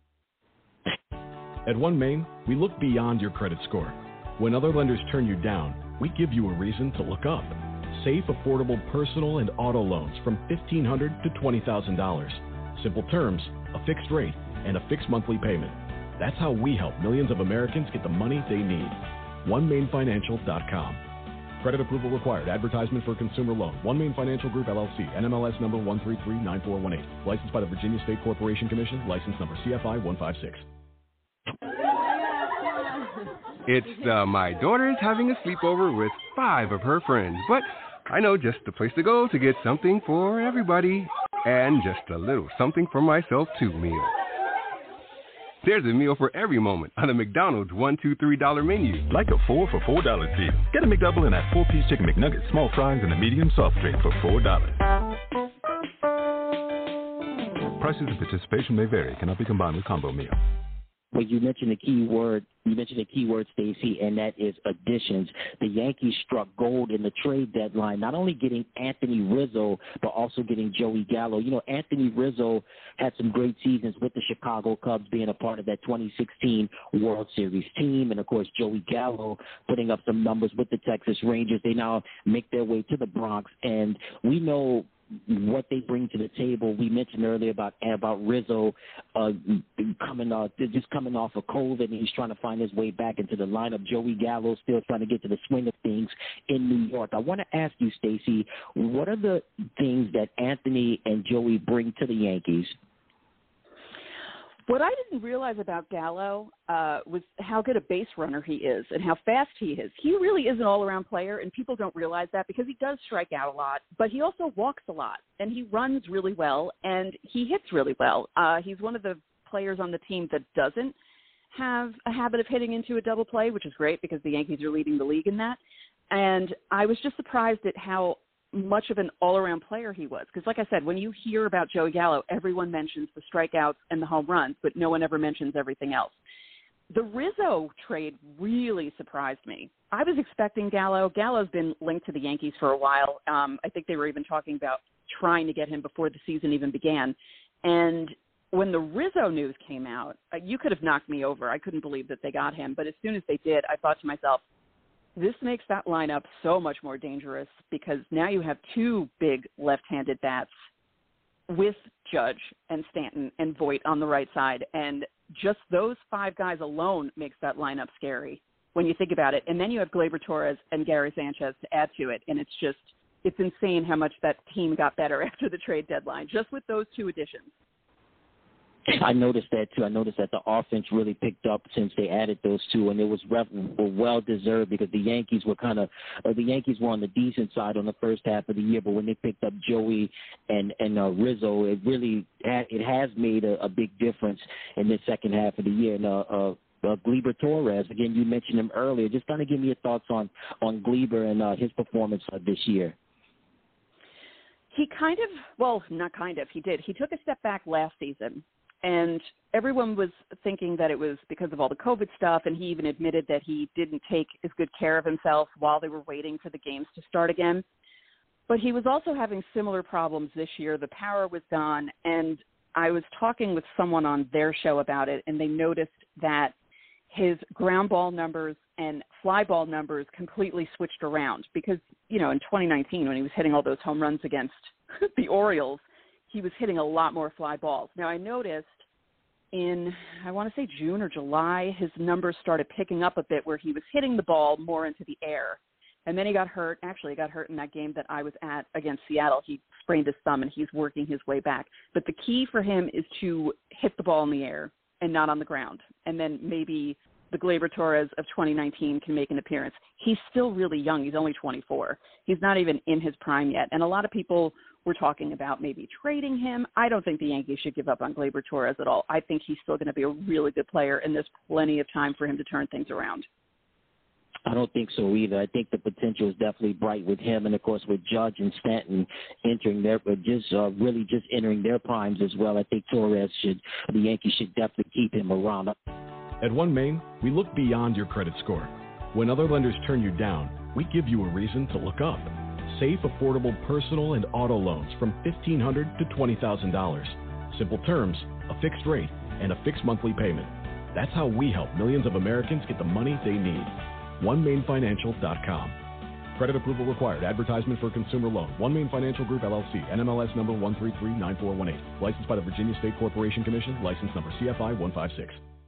At OneMain, we look beyond your credit score. When other lenders turn you down, we give you a reason to look up. Safe, affordable personal and auto loans from fifteen hundred dollars to twenty thousand dollars. Simple terms, a fixed rate, and a fixed monthly payment. That's how we help millions of Americans get the money they need. one main financial dot com. Credit approval required. Advertisement for consumer loan. OneMain Financial Group, L L C. N M L S number one three three nine four one eight. Licensed by the Virginia State Corporation Commission. License number C F I one five six. It's uh, my daughter's having a sleepover with five of her friends, but I know just the place to go to get something for everybody. And just a little something for myself, too, meal. There's a meal for every moment on the McDonald's one, two, three dollar menu. Like a four for four dollars deal. Get a McDouble and that four-piece chicken McNugget, small fries, and a medium soft drink for four dollars. Prices and participation may vary. Cannot be combined with combo meal. Well, you mentioned a key word. You mentioned a key word, Stacey, and that is additions. The Yankees struck gold in the trade deadline, not only getting Anthony Rizzo, but also getting Joey Gallo. You know, Anthony Rizzo had some great seasons with the Chicago Cubs, being a part of that twenty sixteen World Series team. And, of course, Joey Gallo putting up some numbers with the Texas Rangers. They now make their way to the Bronx, and we know what they bring to the table. We mentioned earlier about about Rizzo uh, coming uh, just coming off of COVID, and he's trying to find his way back into the lineup. Joey Gallo still trying to get to the swing of things in New York. I want to ask you, Stacey, what are the things that Anthony and Joey bring to the Yankees? What I didn't realize about Gallo uh, was how good a base runner he is and how fast he is. He really is an all-around player, and people don't realize that because he does strike out a lot, but he also walks a lot, and he runs really well, and he hits really well. Uh, he's one of the players on the team that doesn't have a habit of hitting into a double play, which is great because the Yankees are leading the league in that. And I was just surprised at how much of an all-around player he was. Because like I said, when you hear about Joey Gallo, everyone mentions the strikeouts and the home runs, but no one ever mentions everything else. The Rizzo trade really surprised me. I was expecting Gallo. Gallo's been linked to the Yankees for a while. Um, I think they were even talking about trying to get him before the season even began. And when the Rizzo news came out, uh, you could have knocked me over. I couldn't believe that they got him. But as soon as they did, I thought to myself, this makes that lineup so much more dangerous because now you have two big left-handed bats with Judge and Stanton and Voit on the right side. And just those five guys alone makes that lineup scary when you think about it. And then you have Gleyber Torres and Gary Sanchez to add to it. And it's just, it's insane how much that team got better after the trade deadline, just with those two additions. I noticed that, too. I noticed that the offense really picked up since they added those two, and it was well-deserved because the Yankees were kind of uh, – the Yankees were on the decent side on the first half of the year, but when they picked up Joey and, and uh, Rizzo, it really ha- it has made a, a big difference in the second half of the year. And, uh, uh, uh, Gleyber Torres, again, you mentioned him earlier. Just kind of give me your thoughts on, on Gleyber and uh, his performance uh, this year. He kind of – well, not kind of. He did. He took a step back last season. And everyone was thinking that it was because of all the COVID stuff, and he even admitted that he didn't take as good care of himself while they were waiting for the games to start again. But he was also having similar problems this year. The power was gone, and I was talking with someone on their show about it, and they noticed that his ground ball numbers and fly ball numbers completely switched around because, you know, in twenty nineteen when he was hitting all those home runs against the Orioles, he was hitting a lot more fly balls. Now, I noticed in, I want to say June or July, his numbers started picking up a bit where he was hitting the ball more into the air. And then he got hurt. Actually, he got hurt in that game that I was at against Seattle. He sprained his thumb, and he's working his way back. But the key for him is to hit the ball in the air and not on the ground. And then maybe the Gleyber Torres of twenty nineteen can make an appearance. He's still really young. He's only twenty-four. He's not even in his prime yet. And a lot of people were talking about maybe trading him. I don't think the Yankees should give up on Gleyber Torres at all. I think he's still going to be a really good player, and there's plenty of time for him to turn things around. I don't think so either. I think the potential is definitely bright with him, and of course with Judge and Stanton entering their, just uh, really just entering their primes as well. I think Torres should, the Yankees should definitely keep him around. At One Main, we look beyond your credit score. When other lenders turn you down, we give you a reason to look up. Safe, affordable personal and auto loans from fifteen hundred dollars to twenty thousand dollars. Simple terms, a fixed rate, and a fixed monthly payment. That's how we help millions of Americans get the money they need. one main financial dot com. Credit approval required. Advertisement for consumer loan. One Main Financial Group, L L C. N M L S number one three three nine four one eight. Licensed by the Virginia State Corporation Commission. License number C F I one five six.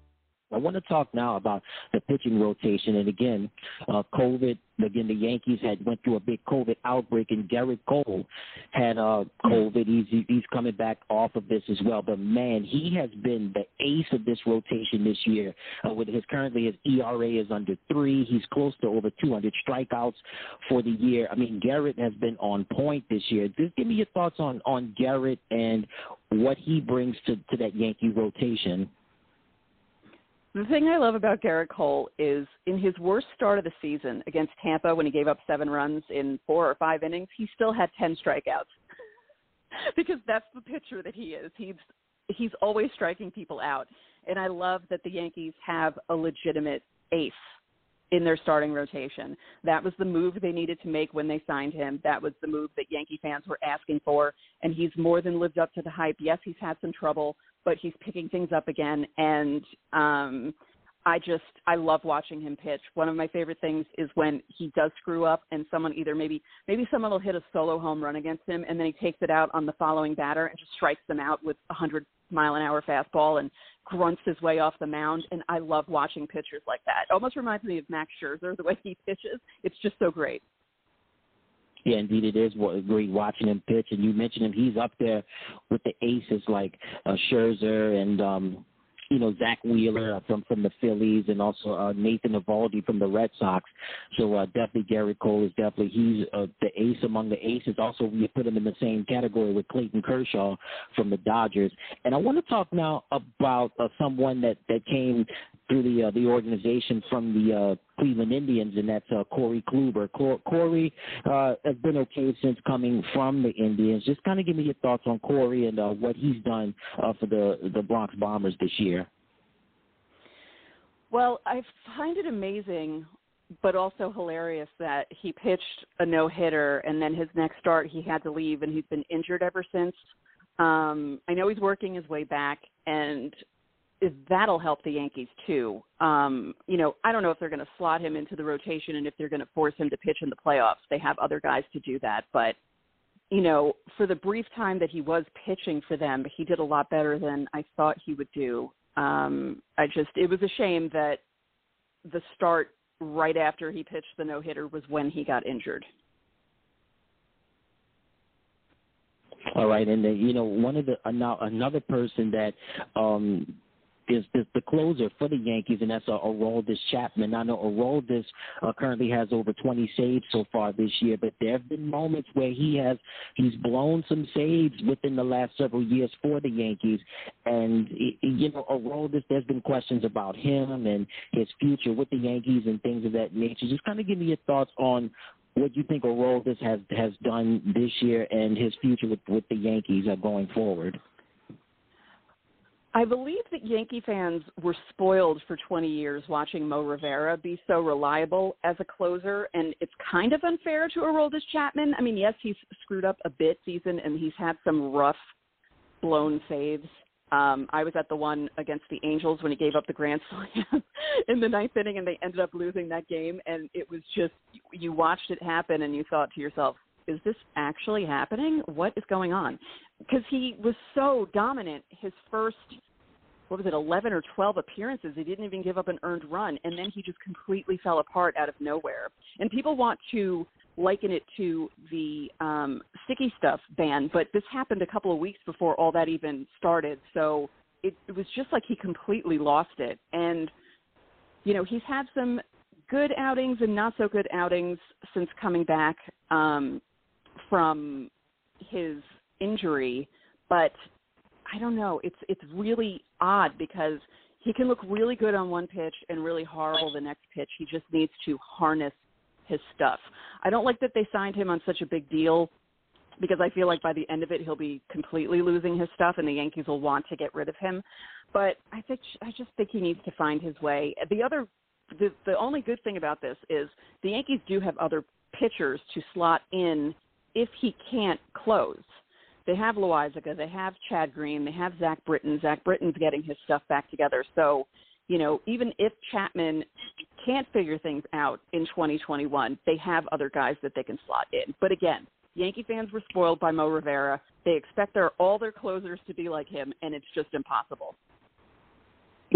I want to talk now about the pitching rotation. And again, uh, COVID, again, the Yankees had went through a big COVID outbreak, and Gerrit Cole had uh, COVID. He's, he's coming back off of this as well. But, man, he has been the ace of this rotation this year. Uh, with his currently his E R A is under three. He's close to over two hundred strikeouts for the year. I mean, Gerrit has been on point this year. Just give me your thoughts on, on Gerrit and what he brings to, to that Yankee rotation. The thing I love about Gerrit Cole is in his worst start of the season against Tampa when he gave up seven runs in four or five innings, he still had ten strikeouts because that's the pitcher that he is. He's, he's always striking people out. And I love that the Yankees have a legitimate ace in their starting rotation. That was the move they needed to make when they signed him. That was the move that Yankee fans were asking for, and he's more than lived up to the hype. Yes, he's had some trouble, but he's picking things up again, and um, I just – I love watching him pitch. One of my favorite things is when he does screw up and someone either maybe – maybe someone will hit a solo home run against him, and then he takes it out on the following batter and just strikes them out with a hundred mile an hour fastball and grunts his way off the mound. And I love watching pitchers like that. It almost reminds me of Max Scherzer, the way he pitches. It's just so great. Yeah, indeed it is great watching him pitch. And you mentioned him, he's up there with the aces like uh, Scherzer and, um, you know, Zach Wheeler from, from the Phillies, and also uh, Nathan Eovaldi from the Red Sox. So uh, definitely Gerrit Cole is definitely, he's uh, the ace among the aces. Also, we put him in the same category with Clayton Kershaw from the Dodgers. And I want to talk now about uh, someone that, that came through the uh, the organization from the uh, Cleveland Indians, and that's uh, Corey Kluber. Cor- Corey uh, has been okay since coming from the Indians. Just kind of give me your thoughts on Corey and uh, what he's done uh, for the, the Bronx Bombers this year. Well, I find it amazing, but also hilarious that he pitched a no-hitter, and then his next start he had to leave, and he's been injured ever since. Um, I know he's working his way back, and that'll help the Yankees too. Um, you know, I don't know if they're going to slot him into the rotation and if they're going to force him to pitch in the playoffs. They have other guys to do that. But, you know, for the brief time that he was pitching for them, he did a lot better than I thought he would do. Um, I just, it was a shame that the start right after he pitched the no-hitter was when he got injured. All right. And, uh, you know, one of the, another person that, um, is, is the closer for the Yankees, and that's uh, Aroldis Chapman. I know Aroldis uh, currently has over twenty saves so far this year, but there have been moments where he has he's blown some saves within the last several years for the Yankees. And, you know, Aroldis, there's been questions about him and his future with the Yankees and things of that nature. Just kind of give me your thoughts on what you think Aroldis has, has done this year and his future with, with the Yankees uh, going forward. I believe that Yankee fans were spoiled for twenty years watching Mo Rivera be so reliable as a closer, and it's kind of unfair to Aroldis Chapman. I mean, yes, he's screwed up a bit season, and he's had some rough, blown saves. Um, I was at the one against the Angels when he gave up the grand slam in the ninth inning, and they ended up losing that game, and it was just, you watched it happen, and you thought to yourself, is this actually happening? What is going on? Because he was so dominant his first, what was it, eleven or twelve appearances. He didn't even give up an earned run, and then he just completely fell apart out of nowhere. And people want to liken it to the um, sticky stuff ban, but this happened a couple of weeks before all that even started. So it, it was just like he completely lost it. And, you know, he's had some good outings and not so good outings since coming back um, from his injury, but I don't know. It's it's really odd because he can look really good on one pitch and really horrible the next pitch. He just needs to harness his stuff. I don't like that they signed him on such a big deal because I feel like by the end of it he'll be completely losing his stuff and the Yankees will want to get rid of him. But I think I just think he needs to find his way. The other, the, the only good thing about this is the Yankees do have other pitchers to slot in if he can't close. They have Loizaga, they have Chad Green, they have Zach Britton. Zach Britton's getting his stuff back together. So, you know, even if Chapman can't figure things out in twenty twenty-one, they have other guys that they can slot in. But again, Yankee fans were spoiled by Mo Rivera. They expect their all their closers to be like him, and it's just impossible.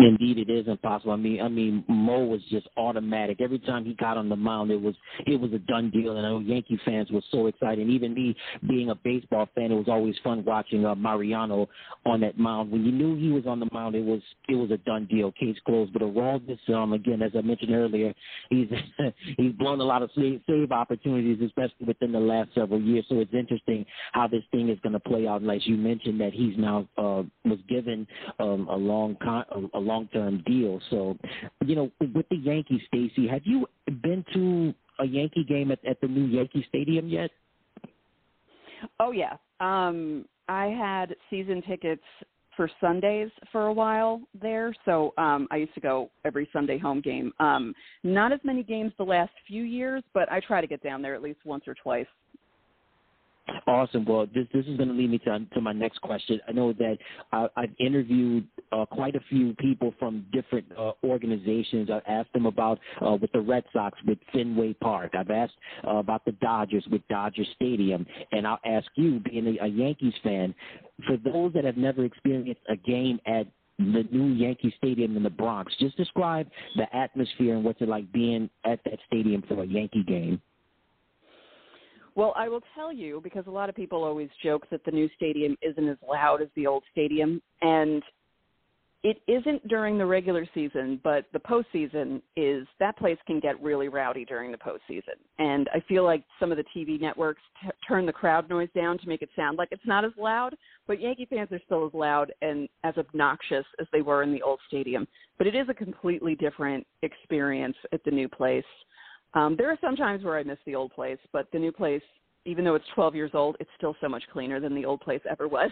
Indeed, it is impossible. I mean, I mean, Mo was just automatic. Every time he got on the mound, it was it was a done deal. And I know Yankee fans were so excited. And even me, being a baseball fan, it was always fun watching uh, Mariano on that mound. When you knew he was on the mound, it was it was a done deal, case closed. But Aroldis, um, again, as I mentioned earlier, he's he's blown a lot of save, save opportunities, especially within the last several years. So it's interesting how this thing is going to play out. And like you mentioned, that he's now uh, was given um, a long con- a, a long-term deal. So, you know, with the Yankees, Stacey, have you been to a Yankee game at, at the new Yankee Stadium yet? Oh, yeah. Um, I had season tickets for Sundays for a while there, so um, I used to go every Sunday home game. Um, not as many games the last few years, but I try to get down there at least once or twice. Awesome. Well, this this is going to lead me to, to my next question. I know that I, I've interviewed uh, quite a few people from different uh, organizations. I asked them about uh, with the Red Sox with Fenway Park. I've asked uh, about the Dodgers with Dodger Stadium. And I'll ask you, being a, a Yankees fan, for those that have never experienced a game at the new Yankee Stadium in the Bronx, just describe the atmosphere and what's it like being at that stadium for a Yankee game. Well, I will tell you, because a lot of people always joke that the new stadium isn't as loud as the old stadium, and it isn't during the regular season, but the postseason is, that place can get really rowdy during the postseason. And I feel like some of the T V networks t- turn the crowd noise down to make it sound like it's not as loud, but Yankee fans are still as loud and as obnoxious as they were in the old stadium. But it is a completely different experience at the new place. Um, there are some times where I miss the old place, but the new place, even though it's twelve years old, it's still so much cleaner than the old place ever was.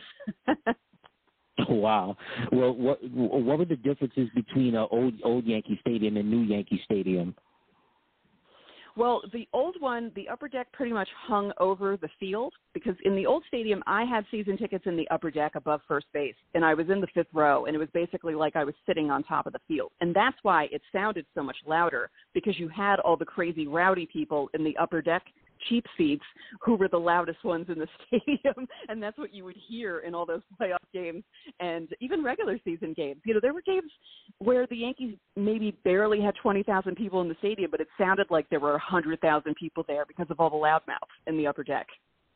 Wow. Well, what what were the differences between uh, old old Yankee Stadium and new Yankee Stadium? Well, the old one, the upper deck pretty much hung over the field, because in the old stadium, I had season tickets in the upper deck above first base, and I was in the fifth row, and it was basically like I was sitting on top of the field. And that's why it sounded so much louder, because you had all the crazy rowdy people in the upper deck cheap seats who were the loudest ones in the stadium, and that's what you would hear in all those playoff games and even regular season games. You know, there were games where the Yankees maybe barely had twenty thousand people in the stadium, but it sounded like there were one hundred thousand people there because of all the loudmouths in the upper deck.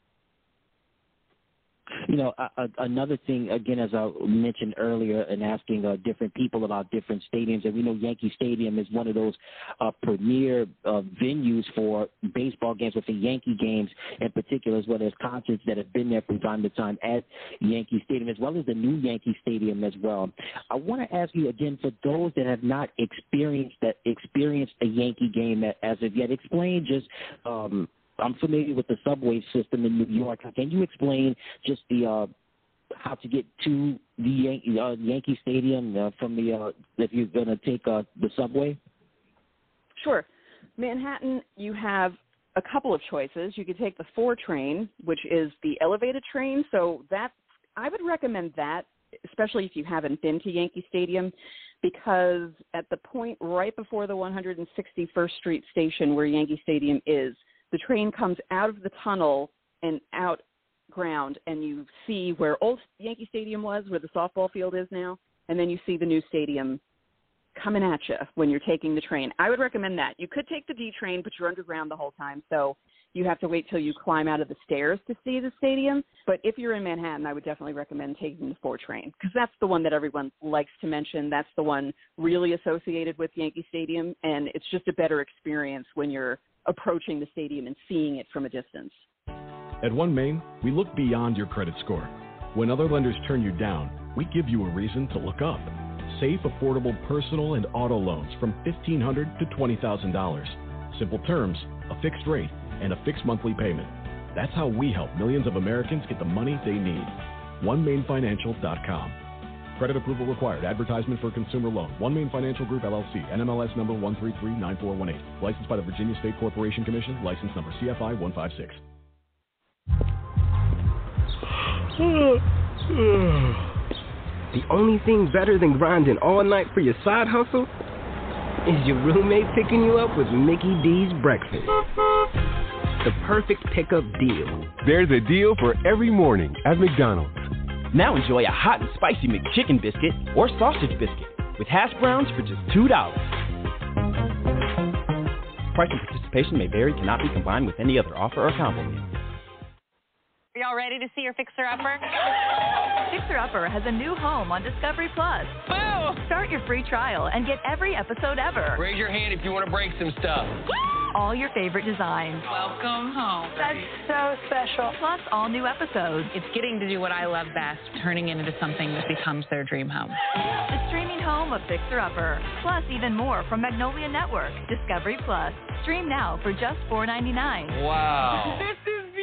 You know, uh, another thing, again, as I mentioned earlier, in asking uh, different people about different stadiums, and we know Yankee Stadium is one of those uh, premier uh, venues for baseball games, with the Yankee games in particular, as well as concerts that have been there from time to time at Yankee Stadium, as well as the new Yankee Stadium as well. I want to ask you again, for those that have not experienced that experienced a Yankee game as of yet, explain just. Um, I'm familiar with the subway system in New York. Can you explain just the uh, how to get to the Yankee, uh, Yankee Stadium uh, from the uh, if you're going to take uh, the subway? Sure. Manhattan, you have a couple of choices. You could take the four train, which is the elevated train. So that I would recommend that, especially if you haven't been to Yankee Stadium, because at the point right before the one hundred sixty-first Street station where Yankee Stadium is, the train comes out of the tunnel and out ground, and you see where old Yankee Stadium was, where the softball field is now, and then you see the new stadium coming at you when you're taking the train. I would recommend that. You could take the D train, but you're underground the whole time, so you have to wait till you climb out of the stairs to see the stadium. But if you're in Manhattan, I would definitely recommend taking the four train, because that's the one that everyone likes to mention. That's the one really associated with Yankee Stadium, and it's just a better experience when you're approaching the stadium and seeing it from a distance. At OneMain, we look beyond your credit score. When other lenders turn you down, we give you a reason to look up. Safe, affordable personal and auto loans from fifteen hundred dollars to twenty thousand dollars. Simple terms, a fixed rate, and a fixed monthly payment. That's how we help millions of Americans get the money they need. one main financial dot com. Credit approval required. Advertisement for consumer loan. OneMain Financial Group, L L C. N M L S number one three three nine four one eight. Licensed by the Virginia State Corporation Commission. License number C F I one five six. The only thing better than grinding all night for your side hustle is your roommate picking you up with Mickey D's breakfast. The perfect pickup deal. There's a deal for every morning at McDonald's. Now enjoy a hot and spicy McChicken biscuit or sausage biscuit with hash browns for just two dollars. Price and participation may vary, cannot be combined with any other offer or combo meal. Are y'all ready to see your Fixer Upper? Fixer Upper has a new home on Discovery Plus. Boo! Start your free trial and get every episode ever. Raise your hand if you want to break some stuff. All your favorite designs. Welcome home. That's so special. Plus all new episodes. It's getting to do what I love best, turning it into something that becomes their dream home. The streaming home of Fixer Upper. Plus even more from Magnolia Network. Discovery Plus. Stream now for just four ninety-nine. Wow. This is beautiful.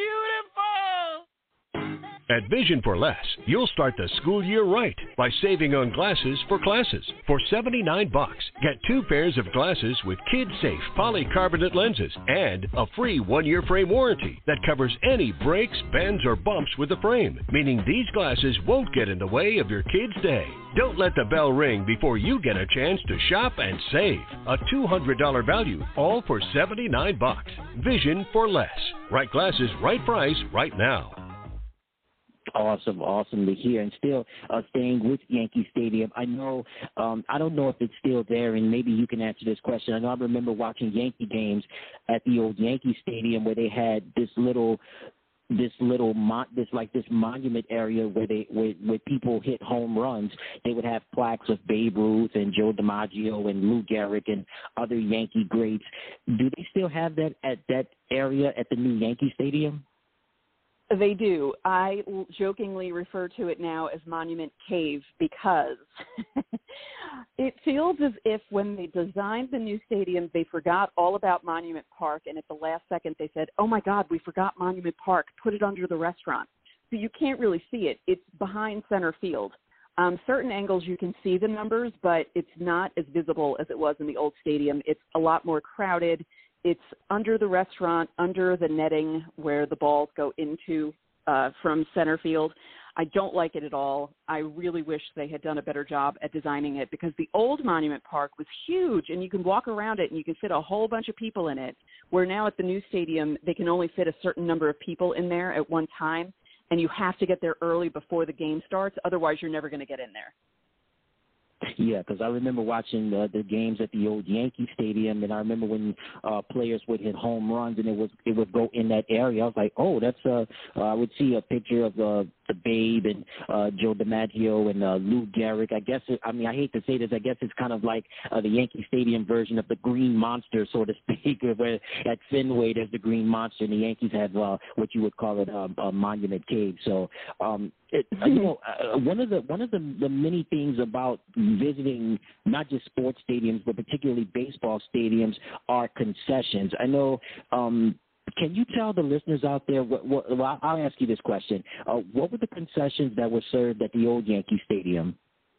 At Vision for Less, you'll start the school year right by saving on glasses for classes. For seventy-nine bucks, get two pairs of glasses with kid-safe polycarbonate lenses and a free one-year frame warranty that covers any breaks, bends, or bumps with the frame, meaning these glasses won't get in the way of your kid's day. Don't let the bell ring before you get a chance to shop and save. A two hundred dollars value, all for seventy-nine bucks. Vision for Less. Right glasses, right price, right now. Awesome, awesome to hear. And still uh, staying with Yankee Stadium, I know, um, I don't know if it's still there, and maybe you can answer this question. I know I remember watching Yankee games at the old Yankee Stadium where they had this little, this little, mon- this like this monument area where they, where, where people hit home runs. They would have plaques of Babe Ruth and Joe DiMaggio and Lou Gehrig and other Yankee greats. Do they still have that at that area at the new Yankee Stadium? They do. I jokingly refer to it now as Monument Cave because it feels as if when they designed the new stadium, they forgot all about Monument Park, and at the last second they said, oh, my God, we forgot Monument Park. Put it under the restaurant. So you can't really see it. It's behind center field. Um, certain angles you can see the numbers, but it's not as visible as it was in the old stadium. It's a lot more crowded. It's under the restaurant, under the netting where the balls go into uh, from center field. I don't like it at all. I really wish they had done a better job at designing it because the old Monument Park was huge, and you can walk around it, and you can fit a whole bunch of people in it, where now at the new stadium, they can only fit a certain number of people in there at one time, and you have to get there early before the game starts. Otherwise, you're never going to get in there. Yeah, because I remember watching uh, the games at the old Yankee Stadium, and I remember when uh, players would hit home runs, and it was it would go in that area. I was like, oh, that's uh, uh I would see a picture of uh, the Babe and uh, Joe DiMaggio and uh, Lou Gehrig. I guess it, I mean I hate to say this, I guess it's kind of like uh, the Yankee Stadium version of the Green Monster, so to speak. Where at Fenway there's the Green Monster, and the Yankees have uh, what you would call it uh, a Monument Cave. So. Um, It, you know, uh, one of the one of the, the many things about visiting not just sports stadiums but particularly baseball stadiums are concessions. I know. Um, can you tell the listeners out there? What, what, well, I'll ask you this question: uh, what were the concessions that were served at the old Yankee Stadium?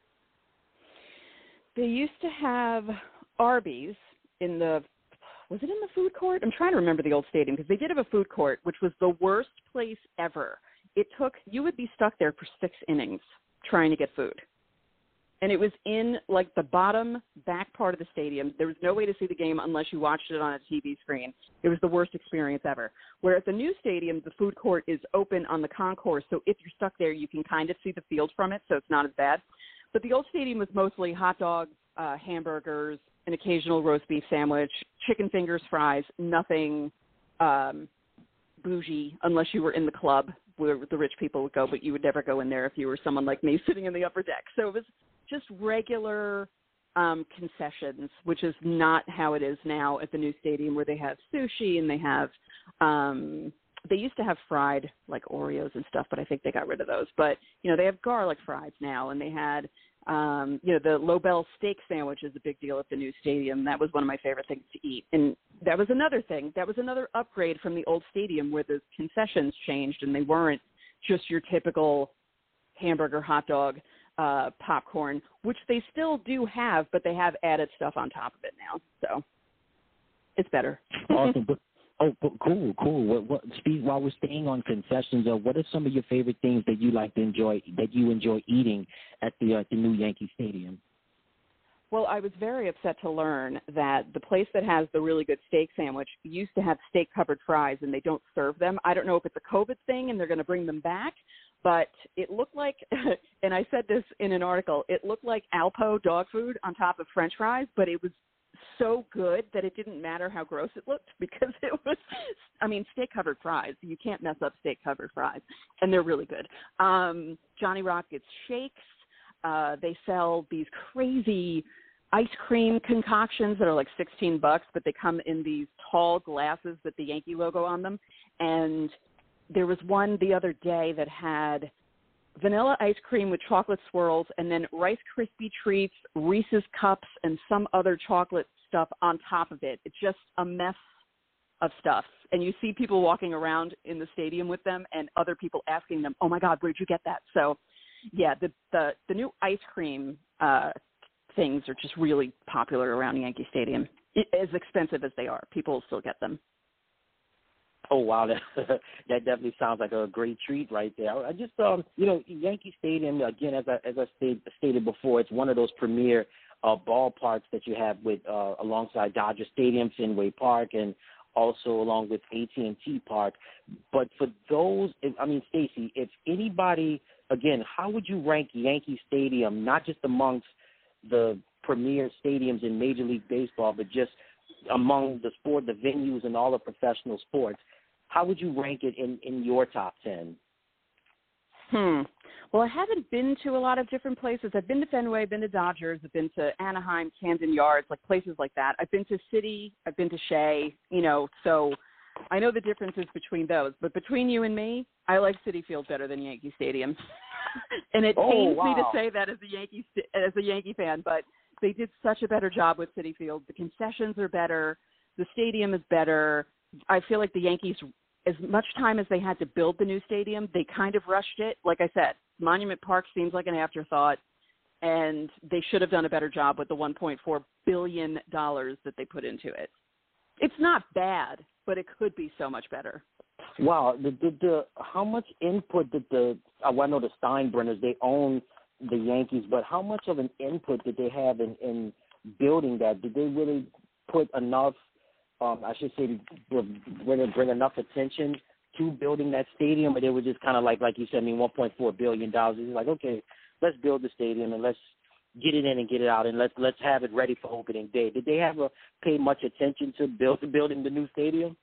They used to have Arby's in the. Was it in the food court? I'm trying to remember the old stadium because they did have a food court, which was the worst place ever. It took, you would be stuck there for six innings trying to get food. And it was in, like, the bottom back part of the stadium. There was no way to see the game unless you watched it on a T V screen. It was the worst experience ever. Where at the new stadium, the food court is open on the concourse, so if you're stuck there, you can kind of see the field from it, so it's not as bad. But the old stadium was mostly hot dogs, uh, hamburgers, an occasional roast beef sandwich, chicken fingers, fries, nothing um, bougie unless you were in the club where the rich people would go, but you would never go in there if you were someone like me sitting in the upper deck. So it was just regular um, concessions, which is not how it is now at the new stadium where they have sushi and they have um, – they used to have fried, like, Oreos and stuff, but I think they got rid of those. But, you know, they have garlic fries now, and they had, um, you know, the Lobel steak sandwich is a big deal at the new stadium. That was one of my favorite things to eat. And that was another thing. That was another upgrade from the old stadium where the concessions changed, and they weren't just your typical hamburger, hot dog, uh, popcorn, which they still do have, but they have added stuff on top of it now. So it's better. Awesome. Oh, cool, cool. What, what, Steve, while we're staying on concessions, uh, what are some of your favorite things that you like to enjoy, that you enjoy eating at the, uh, the new Yankee Stadium? Well, I was very upset to learn that the place that has the really good steak sandwich used to have steak-covered fries, and they don't serve them. I don't know if it's a COVID thing and they're going to bring them back, but it looked like, and I said this in an article, it looked like Alpo dog food on top of French fries, but it was so good that it didn't matter how gross it looked because it was, I mean, steak-covered fries. You can't mess up steak-covered fries, and they're really good. Um, Johnny Rockets shakes. Uh, they sell these crazy ice cream concoctions that are like sixteen bucks, but they come in these tall glasses with the Yankee logo on them. And there was one the other day that had vanilla ice cream with chocolate swirls and then Rice Krispie treats, Reese's cups, and some other chocolate stuff on top of it. It's just a mess of stuff. And you see people walking around in the stadium with them and other people asking them, oh my God, where'd you get that? So yeah, the, the, the new ice cream uh, things are just really popular around Yankee Stadium. It, as expensive as they are, people will still get them. Oh, wow. That, that definitely sounds like a great treat right there. I just, um, you know, Yankee Stadium, again, as I, as I stated, stated before, it's one of those premier uh, ballparks that you have with uh, alongside Dodger Stadium, Fenway Park, and also along with A T and T Park. But for those, I mean, Stacey, if anybody, again, how would you rank Yankee Stadium, not just amongst the premier stadiums in Major League Baseball, but just among the sport, the venues, and all the professional sports? How would you rank it in, in your top ten? Hmm. Well, I haven't been to a lot of different places. I've been to Fenway, I've been to Dodgers, I've been to Anaheim, Camden Yards, like places like that. I've been to City, I've been to Shea, you know, so I know the differences between those. But between you and me, I like Citi Field better than Yankee Stadium. And it oh, pains wow. me to say that as a Yankee as a Yankee fan, but they did such a better job with Citi Field. The concessions are better. The stadium is better. I feel like the Yankees, as much time as they had to build the new stadium, they kind of rushed it. Like I said, Monument Park seems like an afterthought, and they should have done a better job with the one point four billion dollars that they put into it. It's not bad, but it could be so much better. Wow. The, the, the, how much input did the, well, I know the Steinbrenners, they own the Yankees, but how much of an input did they have in, in building that? Did they really put enough, um, I should say, really bring enough attention to building that stadium, or they were just kind of like, like you said, I mean, one point four billion dollars. It's like, okay, let's build the stadium and let's get it in and get it out, and let's let's have it ready for opening day. Did they have a, pay much attention to build, building the new stadium?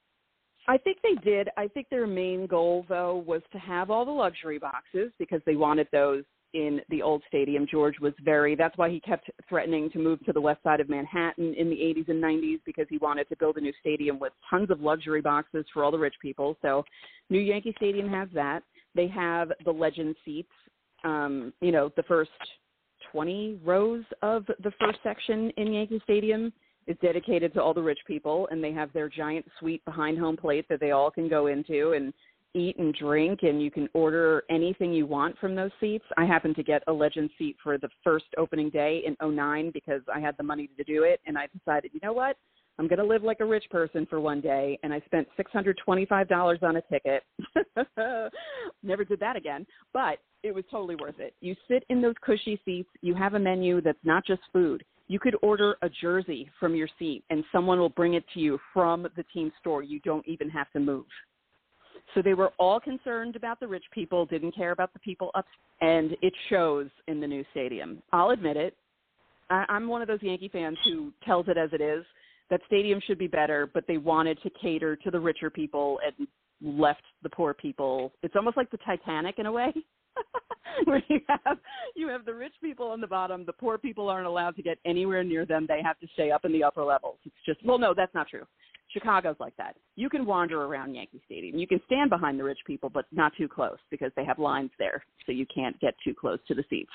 I think they did. I think their main goal, though, was to have all the luxury boxes because they wanted those in the old stadium. George was very, that's why he kept threatening to move to the west side of Manhattan in the eighties and nineties, because he wanted to build a new stadium with tons of luxury boxes for all the rich people. So New Yankee Stadium has that. They have the legend seats, um, you know, the first twenty rows of the first section in Yankee Stadium is dedicated to all the rich people, and they have their giant suite behind home plate that they all can go into and eat and drink, and you can order anything you want from those seats. I happened to get a legend seat for the first opening day in oh nine because I had the money to do it, and I decided, you know what, I'm going to live like a rich person for one day, and I spent six hundred twenty-five dollars on a ticket. Never did that again, but it was totally worth it. You sit in those cushy seats. You have a menu that's not just food. You could order a jersey from your seat, and someone will bring it to you from the team store. You don't even have to move. So they were all concerned about the rich people, didn't care about the people up, and it shows in the new stadium. I'll admit it. I, I'm one of those Yankee fans who tells it as it is. That stadium should be better, but they wanted to cater to the richer people and left the poor people. It's almost like the Titanic in a way, where you have you have the rich people on the bottom. The poor people aren't allowed to get anywhere near them. They have to stay up in the upper levels. It's just, well, no, that's not true. Chicago's like that. You can wander around Yankee Stadium. You can stand behind the rich people, but not too close because they have lines there, so you can't get too close to the seats.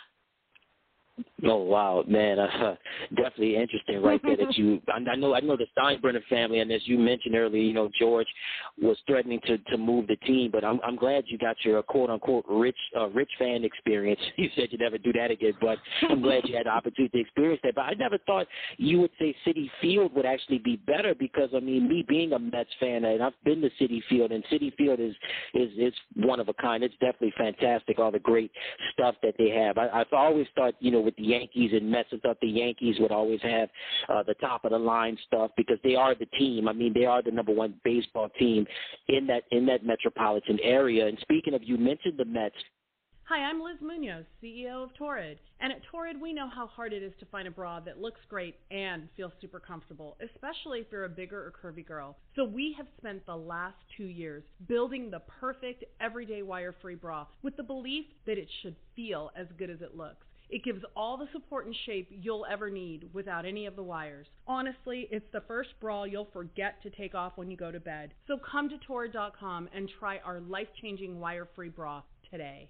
Oh wow, man! Uh, definitely interesting, right there. That you, I, I know, I know the Steinbrenner family, and as you mentioned earlier, you know, George was threatening to, to move the team. But I'm I'm glad you got your quote unquote rich uh, rich fan experience. You said you'd never do that again, but I'm glad you had the opportunity to experience that. But I never thought you would say Citi Field would actually be better because I mean, me being a Mets fan, and I've been to Citi Field, and Citi Field is is is one of a kind. It's definitely fantastic. All the great stuff that they have. I, I've always thought, you know, with the Yankees and Mets. I thought the Yankees would always have uh, the top of the line stuff because they are the team. I mean, they are the number one baseball team in that in that metropolitan area. And speaking of, you mentioned the Mets. Hi, I'm Liz Munoz, C E O of Torrid. And at Torrid, we know how hard it is to find a bra that looks great and feels super comfortable, especially if you're a bigger or curvy girl. So we have spent the last two years building the perfect everyday wire-free bra with the belief that it should feel as good as it looks. It gives all the support and shape you'll ever need without any of the wires. Honestly, it's the first bra you'll forget to take off when you go to bed. So come to Torrid dot com and try our life-changing wire-free bra today.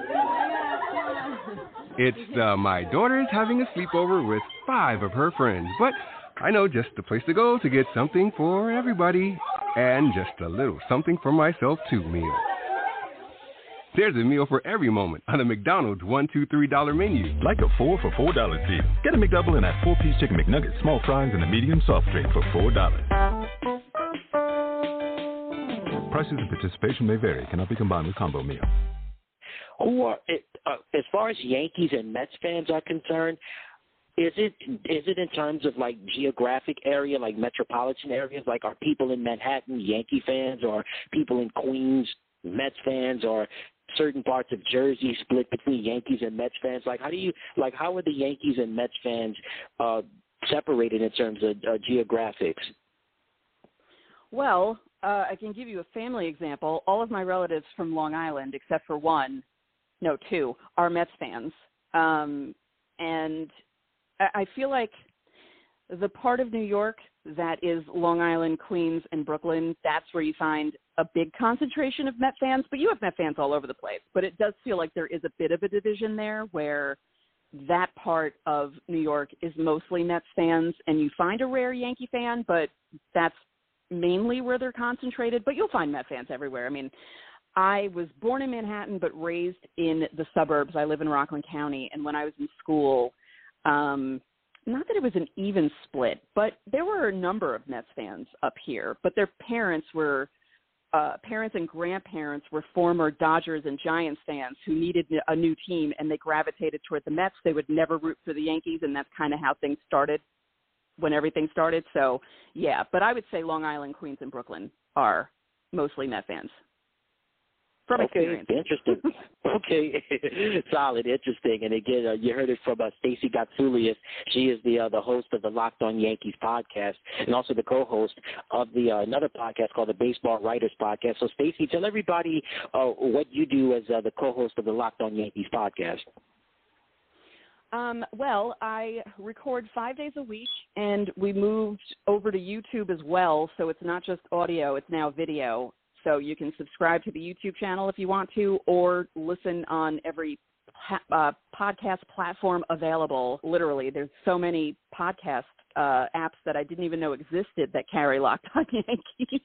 It's uh, my daughter's having a sleepover with five of her friends, but I know just the place to go to get something for everybody and just a little something for myself too meal. There's a meal for every moment on a McDonald's one, two, three dollar menu. Like a four for four dollars deal. Get a McDouble and that four-piece chicken McNugget, small fries, and a medium soft drink for four dollars. Prices and participation may vary. Cannot be combined with combo meal. Who are, uh, as far as Yankees and Mets fans are concerned, is it is it in terms of like geographic area, like metropolitan areas? Like, are people in Manhattan Yankee fans, or people in Queens Mets fans, or certain parts of Jersey split between Yankees and Mets fans? Like, how do you like how are the Yankees and Mets fans uh, separated in terms of uh, geographics? Well, uh, I can give you a family example. All of my relatives from Long Island, except for one, no, two, are Mets fans. Um, and I feel like the part of New York that is Long Island, Queens, and Brooklyn, that's where you find a big concentration of Met fans. But you have Met fans all over the place. But it does feel like there is a bit of a division there where that part of New York is mostly Mets fans, and you find a rare Yankee fan, but that's mainly where they're concentrated. But you'll find Met fans everywhere. I mean, I was born in Manhattan but raised in the suburbs. I live in Rockland County, and when I was in school, um, not that it was an even split, but there were a number of Mets fans up here, but their parents were uh, parents and grandparents were former Dodgers and Giants fans who needed a new team, and they gravitated toward the Mets. They would never root for the Yankees, and that's kind of how things started when everything started. So, yeah, but I would say Long Island, Queens, and Brooklyn are mostly Met fans. From okay, experience. Interesting. Okay, solid, interesting. And again, uh, you heard it from uh, Stacey Gotsoulias. She is the uh, the host of the Locked On Yankees podcast, and also the co-host of the uh, another podcast called the Baseball Writers Podcast. So, Stacey, tell everybody uh, what you do as uh, the co-host of the Locked On Yankees podcast. Um, well, I record five days a week, and we moved over to YouTube as well, so it's not just audio, it's now video. So you can subscribe to the YouTube channel if you want to, or listen on every uh, podcast platform available. Literally, there's so many podcast uh, apps that I didn't even know existed that carry Locked On Yankees.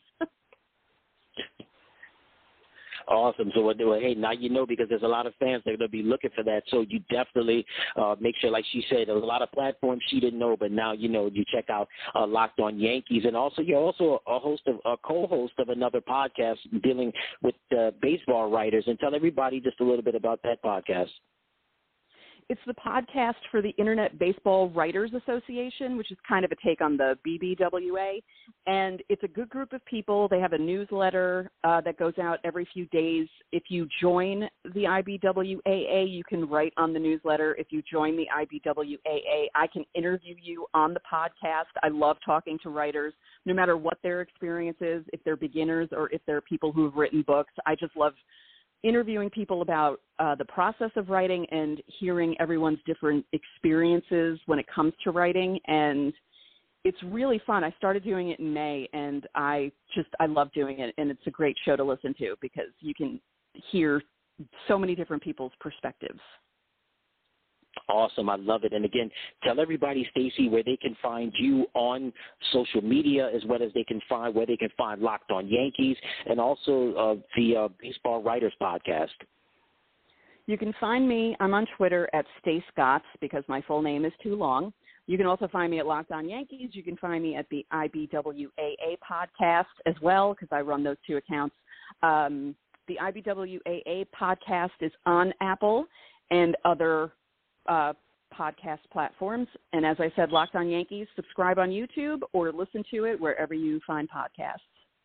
Awesome. So, well, hey, now you know, because there's a lot of fans that are going to be looking for that. So you definitely uh, make sure, like she said, there's a lot of platforms she didn't know, but now you know. You check out uh, Locked On Yankees, and also you're also a host of a co-host of another podcast dealing with uh, baseball writers. And tell everybody just a little bit about that podcast. It's the podcast for the Internet Baseball Writers Association, which is kind of a take on the B B W A. And it's a good group of people. They have a newsletter uh, that goes out every few days. If you join the I B W A A, you can write on the newsletter. If you join the I B W A A, I can interview you on the podcast. I love talking to writers, no matter what their experience is, if they're beginners or if they're people who have written books. I just love interviewing people about uh, the process of writing and hearing everyone's different experiences when it comes to writing. And it's really fun. I started doing it in May, and I just, I love doing it. And it's a great show to listen to because you can hear so many different people's perspectives. Awesome. I love it. And again, tell everybody, Stacey, where they can find you on social media, as well as they can find where they can find Locked On Yankees, and also uh, the uh, Baseball Writers Podcast. You can find me. I'm on Twitter at Stace Gotts because my full name is too long. You can also find me at Locked On Yankees. You can find me at the I B W A A podcast as well because I run those two accounts. Um, the I B W A A podcast is on Apple and other Uh, podcast platforms. And as I said, Locked On Yankees, subscribe on YouTube or listen to it wherever you find podcasts.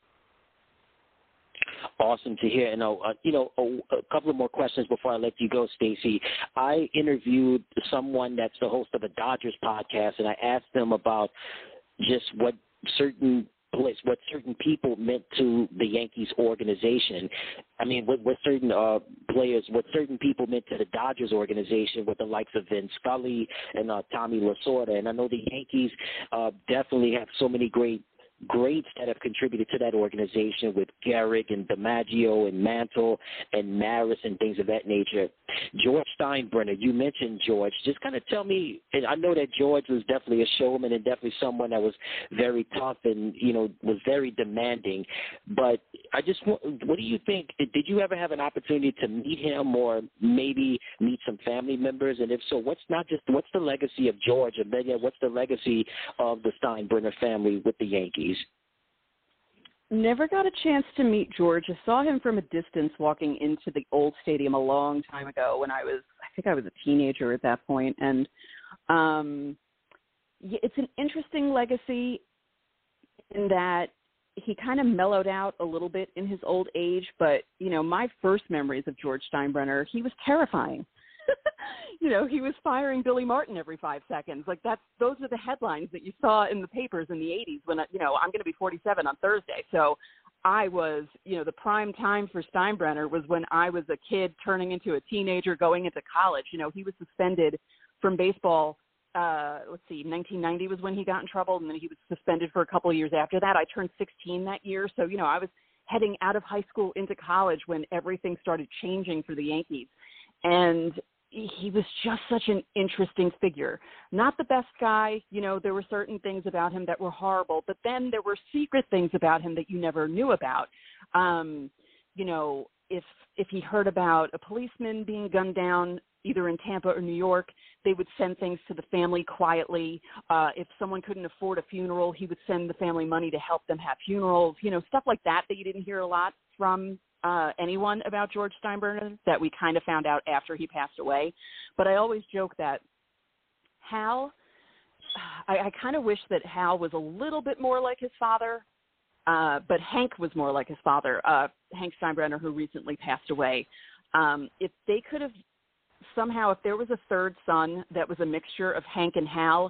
Awesome to hear. And, uh, you know, a, a couple of more questions before I let you go, Stacey. I interviewed someone that's the host of a Dodgers podcast, and I asked them about just what certain place, what certain people meant to the Yankees organization. I mean, what, what certain uh, players, what certain people meant to the Dodgers organization with the likes of Vin Scully and uh, Tommy Lasorda. And I know the Yankees uh, definitely have so many great greats that have contributed to that organization with Gehrig and DiMaggio and Mantle and Maris and things of that nature. George Steinbrenner, you mentioned George. Just kind of tell me, and I know that George was definitely a showman and definitely someone that was very tough and, you know, was very demanding. But I just want, what do you think? Did you ever have an opportunity to meet him or maybe meet some family members? And if so, what's not just, what's the legacy of George? And then, yeah, what's the legacy of the Steinbrenner family with the Yankees? Never got a chance to meet George. I saw him from a distance walking into the old stadium a long time ago when I was, I think I was a teenager at that point. And um, it's an interesting legacy in that he kind of mellowed out a little bit in his old age. But, you know, my first memories of George Steinbrenner, he was terrifying. You know, he was firing Billy Martin every five seconds. Like that's, those are the headlines that you saw in the papers in the eighties when, you know, I'm going to be forty-seven on Thursday. So I was, you know, the prime time for Steinbrenner was when I was a kid turning into a teenager going into college. You know, he was suspended from baseball. Uh, let's see, nineteen ninety was when he got in trouble. And then he was suspended for a couple of years after that. I turned sixteen that year. So, you know, I was heading out of high school into college when everything started changing for the Yankees. And he was just such an interesting figure. Not the best guy. You know, there were certain things about him that were horrible, but then there were secret things about him that you never knew about. Um, you know, if if he heard about a policeman being gunned down either in Tampa or New York, they would send things to the family quietly. Uh, if someone couldn't afford a funeral, he would send the family money to help them have funerals, you know, stuff like that that you didn't hear a lot from Uh, anyone about George Steinbrenner that we kind of found out after he passed away. But I always joke that Hal, I, I kind of wish that Hal was a little bit more like his father, uh, but Hank was more like his father, uh, Hank Steinbrenner, who recently passed away. Um, if they could have somehow, if there was a third son that was a mixture of Hank and Hal,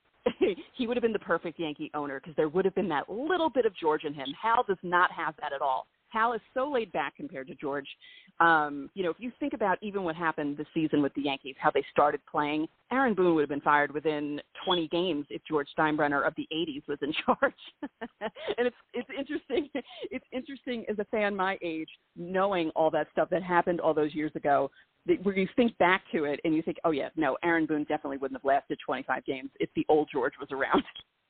he would have been the perfect Yankee owner because there would have been that little bit of George in him. Hal does not have that at all. Hal is so laid back compared to George. Um, you know, if you think about even what happened this season with the Yankees, how they started playing, Aaron Boone would have been fired within twenty games if George Steinbrenner of the eighties was in charge. And it's it's interesting. It's interesting as a fan my age, knowing all that stuff that happened all those years ago, that where you think back to it and you think, oh, yeah, no, Aaron Boone definitely wouldn't have lasted twenty-five games if the old George was around.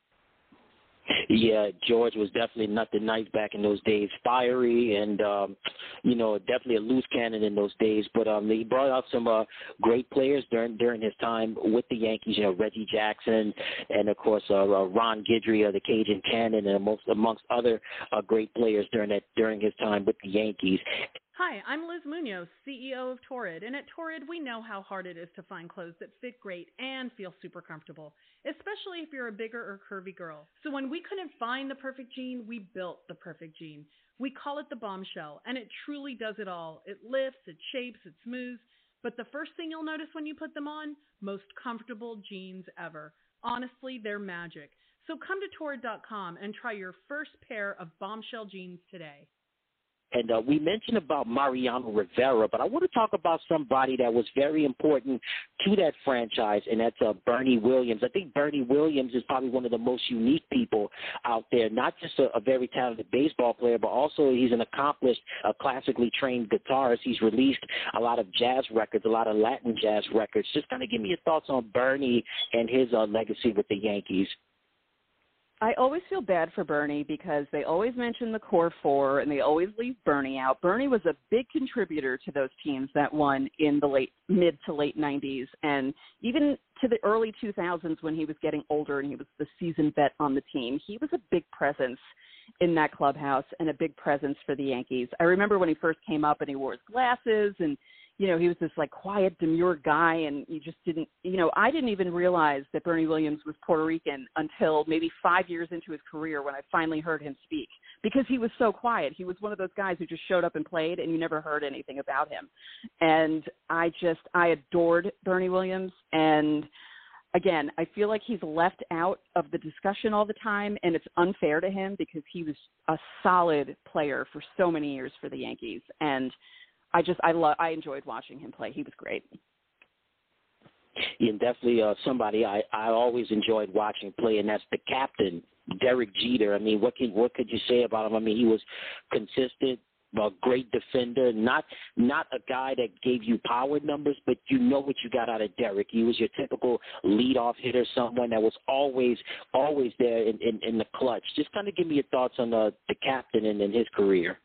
Yeah, George was definitely nothing nice back in those days. Fiery and, um, you know, definitely a loose cannon in those days. But um, he brought out some uh, great players during during his time with the Yankees. You know, Reggie Jackson and, of course, uh, uh, Ron Guidry of the Cajun Cannon, and amongst, amongst other uh, great players during that during his time with the Yankees. Hi, I'm Liz Munoz, C E O of Torrid, and at Torrid, we know how hard it is to find clothes that fit great and feel super comfortable, especially if you're a bigger or curvy girl. So when we couldn't find the perfect jean, we built the perfect jean. We call it the Bombshell, and it truly does it all. It lifts, it shapes, it smooths, but the first thing you'll notice when you put them on, most comfortable jeans ever. Honestly, they're magic. So come to Torrid dot com and try your first pair of Bombshell jeans today. And uh, we mentioned about Mariano Rivera, but I want to talk about somebody that was very important to that franchise, and that's uh, Bernie Williams. I think Bernie Williams is probably one of the most unique people out there, not just a, a very talented baseball player, but also he's an accomplished, uh, classically trained guitarist. He's released a lot of jazz records, a lot of Latin jazz records. Just kind of give me your thoughts on Bernie and his uh, legacy with the Yankees. I always feel bad for Bernie because they always mention the core four and they always leave Bernie out. Bernie was a big contributor to those teams that won in the late mid to late nineties, and even to the early two thousands when he was getting older and he was the seasoned vet on the team. He was a big presence in that clubhouse and a big presence for the Yankees. I remember when he first came up and he wore his glasses and you know, he was this like quiet, demure guy, and you just didn't, you know, I didn't even realize that Bernie Williams was Puerto Rican until maybe five years into his career when I finally heard him speak, because he was so quiet. He was one of those guys who just showed up and played, and you never heard anything about him. And I just, I adored Bernie Williams. And again, I feel like he's left out of the discussion all the time, and it's unfair to him because he was a solid player for so many years for the Yankees. And I just, I love, I enjoyed watching him play. He was great. Yeah, definitely uh, somebody I, I always enjoyed watching play, and that's the captain, Derek Jeter. I mean, what can, what could you say about him? I mean, he was consistent, a great defender, not not a guy that gave you power numbers, but you know what you got out of Derek. He was your typical leadoff hitter, someone that was always always there in, in, in the clutch. Just kind of give me your thoughts on the, the captain and, and his career.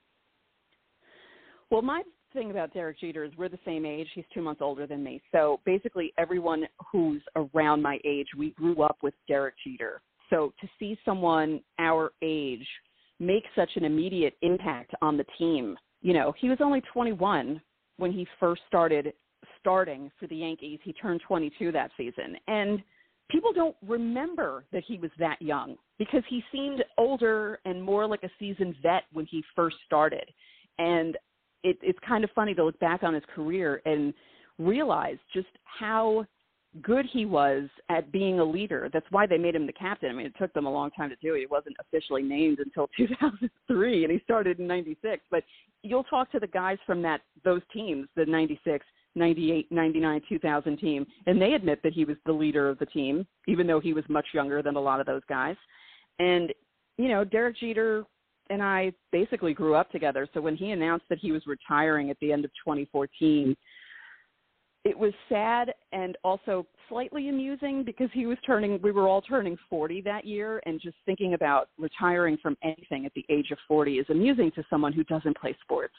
Well, my thing about Derek Jeter is we're the same age. He's two months older than me. So basically everyone who's around my age, we grew up with Derek Jeter. So to see someone our age make such an immediate impact on the team, you know, he was only twenty-one when he first started starting for the Yankees. He turned twenty-two that season. And people don't remember that he was that young because he seemed older and more like a seasoned vet when he first started. And It, it's kind of funny to look back on his career and realize just how good he was at being a leader. That's why they made him the captain. I mean, it took them a long time to do it. He wasn't officially named until two thousand three, and he started in ninety-six. But you'll talk to the guys from that those teams, the ninety-six, ninety-eight, ninety-nine, two thousand team, and they admit that he was the leader of the team, even though he was much younger than a lot of those guys. And, you know, Derek Jeter and I basically grew up together. So when he announced that he was retiring at the end of twenty fourteen, it was sad and also slightly amusing because he was turning, we were all turning forty that year, and just thinking about retiring from anything at the age of forty is amusing to someone who doesn't play sports.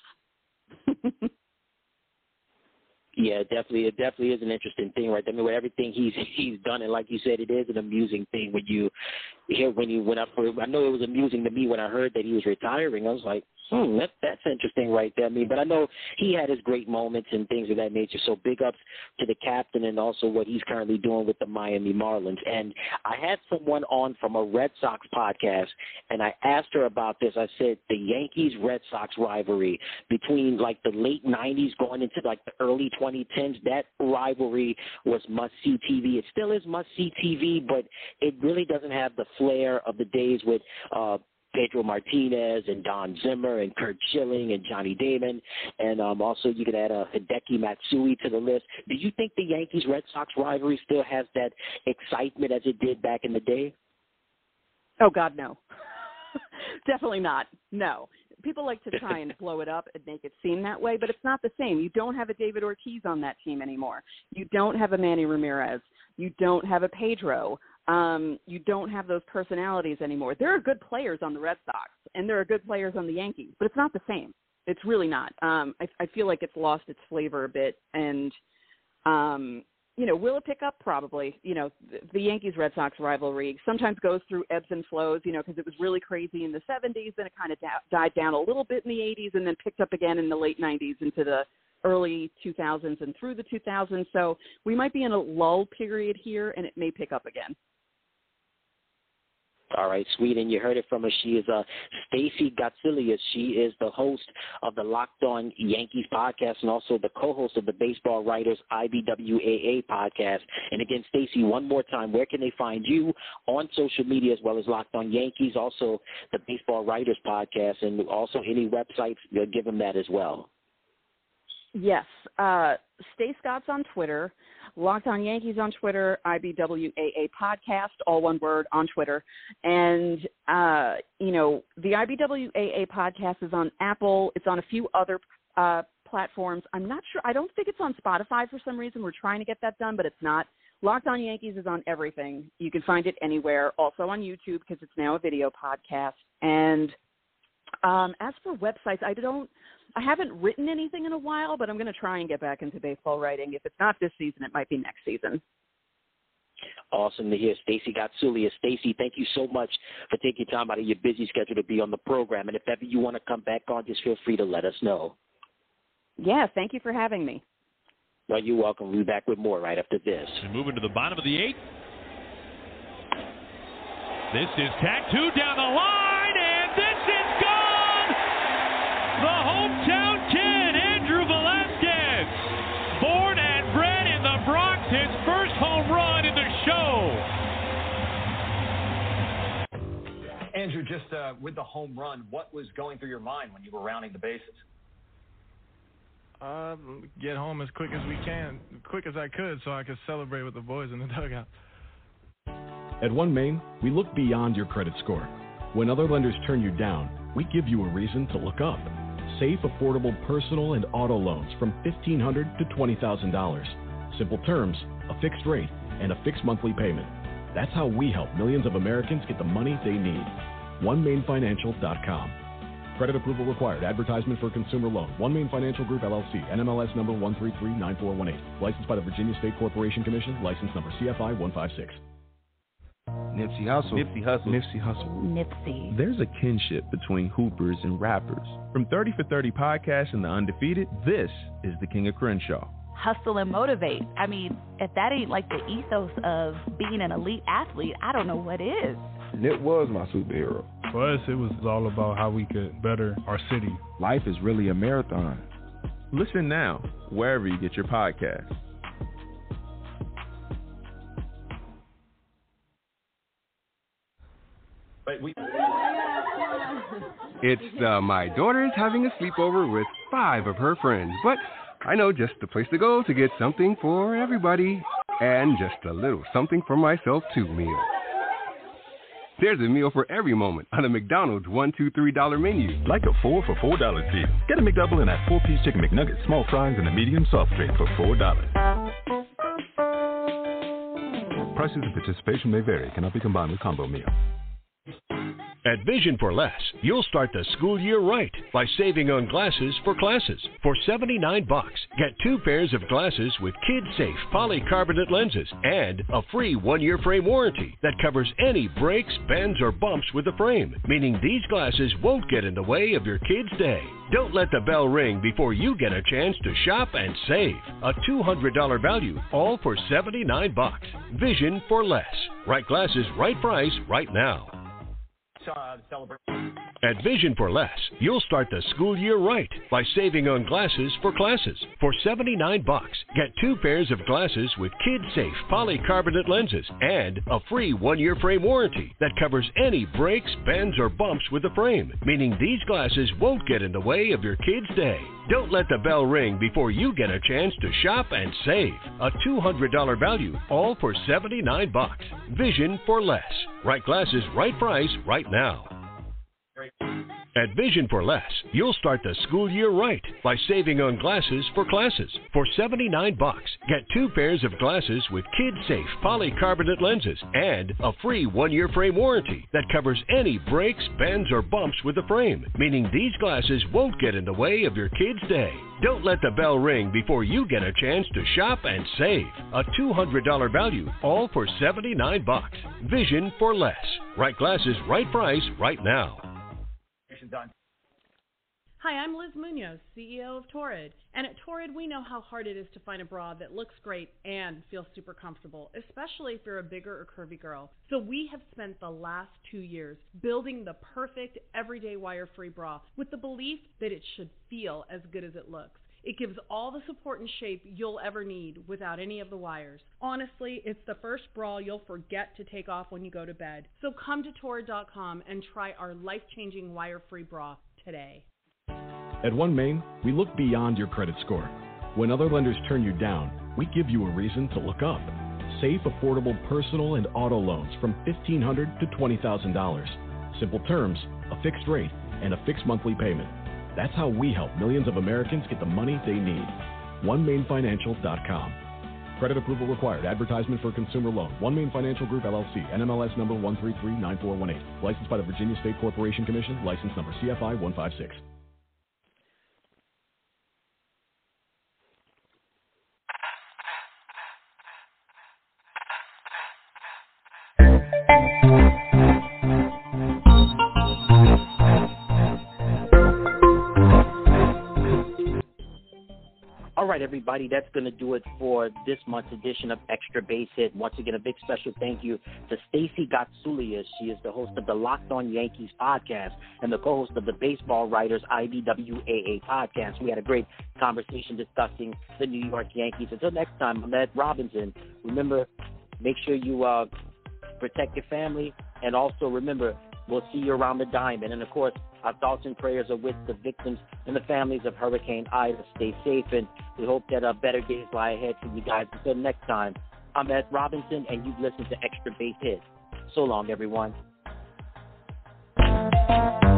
Yeah, definitely. It definitely is an interesting thing, right? I mean, with everything he's he's done, and like you said, it is an amusing thing when you hear when you when I I know it was amusing to me when I heard that he was retiring. I was like, hmm, that that's interesting, right there. I mean, but I know he had his great moments and things of that nature. So big ups to the captain and also what he's currently doing with the Miami Marlins. And I had someone on from a Red Sox podcast, and I asked her about this. I said the Yankees-Red Sox rivalry between like the late nineties going into like the early twenty tens, that rivalry was must-see T V. It still is must-see T V, but it really doesn't have the flair of the days with uh, Pedro Martinez and Don Zimmer and Curt Schilling and Johnny Damon. And um, also you could add uh, Hideki Matsui to the list. Do you think the Yankees-Red Sox rivalry still has that excitement as it did back in the day? Oh, God, no. Definitely not. No. People like to try and blow it up and make it seem that way, but it's not the same. You don't have a David Ortiz on that team anymore. You don't have a Manny Ramirez. You don't have a Pedro. Um, you don't have those personalities anymore. There are good players on the Red Sox, and there are good players on the Yankees, but it's not the same. It's really not. Um, I, I feel like it's lost its flavor a bit, and, um, you know, will it pick up? Probably. You know, the, the Yankees-Red Sox rivalry sometimes goes through ebbs and flows, you know, because it was really crazy in the seventies, then it kind of da- died down a little bit in the eighties, and then picked up again in the late nineties into the early two thousands and through the two thousands. So we might be in a lull period here, and it may pick up again. All right, sweet, and you heard it from her. She is uh, Stacey Gottsilius. She is the host of the Locked On Yankees podcast and also the co-host of the Baseball Writers I B W A A podcast. And again, Stacey, one more time, where can they find you on social media as well as Locked On Yankees, also the Baseball Writers podcast, and also any websites? You'll give them that as well. Yes, uh, Stay Scott's on Twitter, Locked On Yankees on Twitter, I B W A A podcast, all one word, on Twitter. And, uh, you know, the I B W A A podcast is on Apple. It's on a few other uh, platforms. I'm not sure. I don't think it's on Spotify for some reason. We're trying to get that done, but it's not. Locked On Yankees is on everything. You can find it anywhere. Also on YouTube because it's now a video podcast. And um, as for websites, I don't – I haven't written anything in a while, but I'm going to try and get back into baseball writing. If it's not this season, it might be next season. Awesome to hear. Stacey Gottsilius. Stacey, thank you so much for taking time out of your busy schedule to be on the program. And if ever you want to come back on, just feel free to let us know. Yeah, thank you for having me. Well, you're welcome. We'll be back with more right after this. And moving to the bottom of the eighth. This is Tattoo down the line, and this is gone! The hometown kid, Andrew Velazquez, born and bred in the Bronx, his first home run in the show. Andrew, just uh, with the home run, what was going through your mind when you were rounding the bases? Uh, get home as quick as we can, quick as I could, so I could celebrate with the boys in the dugout. At OneMain, we look beyond your credit score. When other lenders turn you down, we give you a reason to look up. Safe, affordable personal and auto loans from fifteen hundred dollars to twenty thousand dollars. Simple terms, a fixed rate, and a fixed monthly payment. That's how we help millions of Americans get the money they need. one main financial dot com. Credit approval required. Advertisement for consumer loan. OneMain Financial Group, L L C. N M L S number one three three nine four one eight. Licensed by the Virginia State Corporation Commission. License number C F I one five six. Nipsey Hussle. Nipsey Hussle. Nipsey Hussle. Nipsey. There's a kinship between hoopers and rappers. From thirty for thirty Podcast and The Undefeated, this is the King of Crenshaw. Hustle and motivate. I mean, if that ain't like the ethos of being an elite athlete, I don't know what is. Nip was my superhero. For us, it was all about how we could better our city. Life is really a marathon. Listen now, wherever you get your podcasts. But we. It's uh, my daughter's having a sleepover with five of her friends, but I know just the place to go to get something for everybody and just a little something for myself too meal. There's a meal for every moment on a McDonald's one, two, three dollar menu. Like a four for four dollars deal. Get a McDouble and that four-piece chicken McNugget, small fries, and a medium soft drink for four dollars. Prices and participation may vary. Cannot be combined with combo meal. At Vision for Less, you'll start the school year right by saving on glasses for classes. For seventy-nine bucks, get two pairs of glasses with kid-safe polycarbonate lenses and a free one-year frame warranty that covers any breaks, bends, or bumps with the frame, meaning these glasses won't get in the way of your kid's day. Don't let the bell ring before you get a chance to shop and save. A two hundred dollars value, all for seventy-nine bucks. Vision for Less. Right glasses, right price, right now. Uh, celebrate. At Vision for Less, you'll start the school year right by saving on glasses for classes. For seventy-nine bucks, get two pairs of glasses with kid-safe polycarbonate lenses and a free one-year frame warranty that covers any breaks, bends, or bumps with the frame, meaning these glasses won't get in the way of your kid's day. Don't let the bell ring before you get a chance to shop and save. A two hundred dollars value, all for seventy-nine bucks. Vision for Less. Right glasses, right price, right now. At Vision for Less, you'll start the school year right by saving on glasses for classes. For seventy-nine bucks, get two pairs of glasses with kid-safe polycarbonate lenses and a free one-year frame warranty that covers any breaks, bends, or bumps with the frame, meaning these glasses won't get in the way of your kid's day. Don't let the bell ring before you get a chance to shop and save. A two hundred dollars value, all for seventy-nine bucks. Vision for Less. Right glasses, right price, right now. Hi, I'm Liz Munoz, C E O of Torrid. And at Torrid, we know how hard it is to find a bra that looks great and feels super comfortable, especially if you're a bigger or curvy girl. So we have spent the last two years building the perfect everyday wire-free bra with the belief that it should feel as good as it looks. It gives all the support and shape you'll ever need without any of the wires. Honestly, it's the first bra you'll forget to take off when you go to bed. So come to Torrid dot com and try our life-changing wire-free bra today. At OneMain, we look beyond your credit score. When other lenders turn you down, we give you a reason to look up. Safe, affordable personal and auto loans from fifteen hundred dollars to twenty thousand dollars. Simple terms, a fixed rate, and a fixed monthly payment. That's how we help millions of Americans get the money they need. one main financial dot com. Credit approval required. Advertisement for consumer loan. OneMain Financial Group, L L C. N M L S number one three three nine four one eight. Licensed by the Virginia State Corporation Commission. License number C F I one five six. All right, everybody, that's going to do it for this month's edition of Extra Base Hit. Once again, a big special thank you to Stacey Gotsulias. She is the host of the Locked On Yankees podcast and the co-host of the Baseball Writers I B W A A podcast. We had a great conversation discussing the New York Yankees. Until next time, I'm Ed Robinson. Remember, make sure you uh, protect your family, and also remember, we'll see you around the diamond. And, of course, our thoughts and prayers are with the victims and the families of Hurricane Ida. Stay safe, and we hope that uh, better days lie ahead for you guys. Until next time, I'm Ed Robinson, and you've listened to Extra Base Hit. So long, everyone.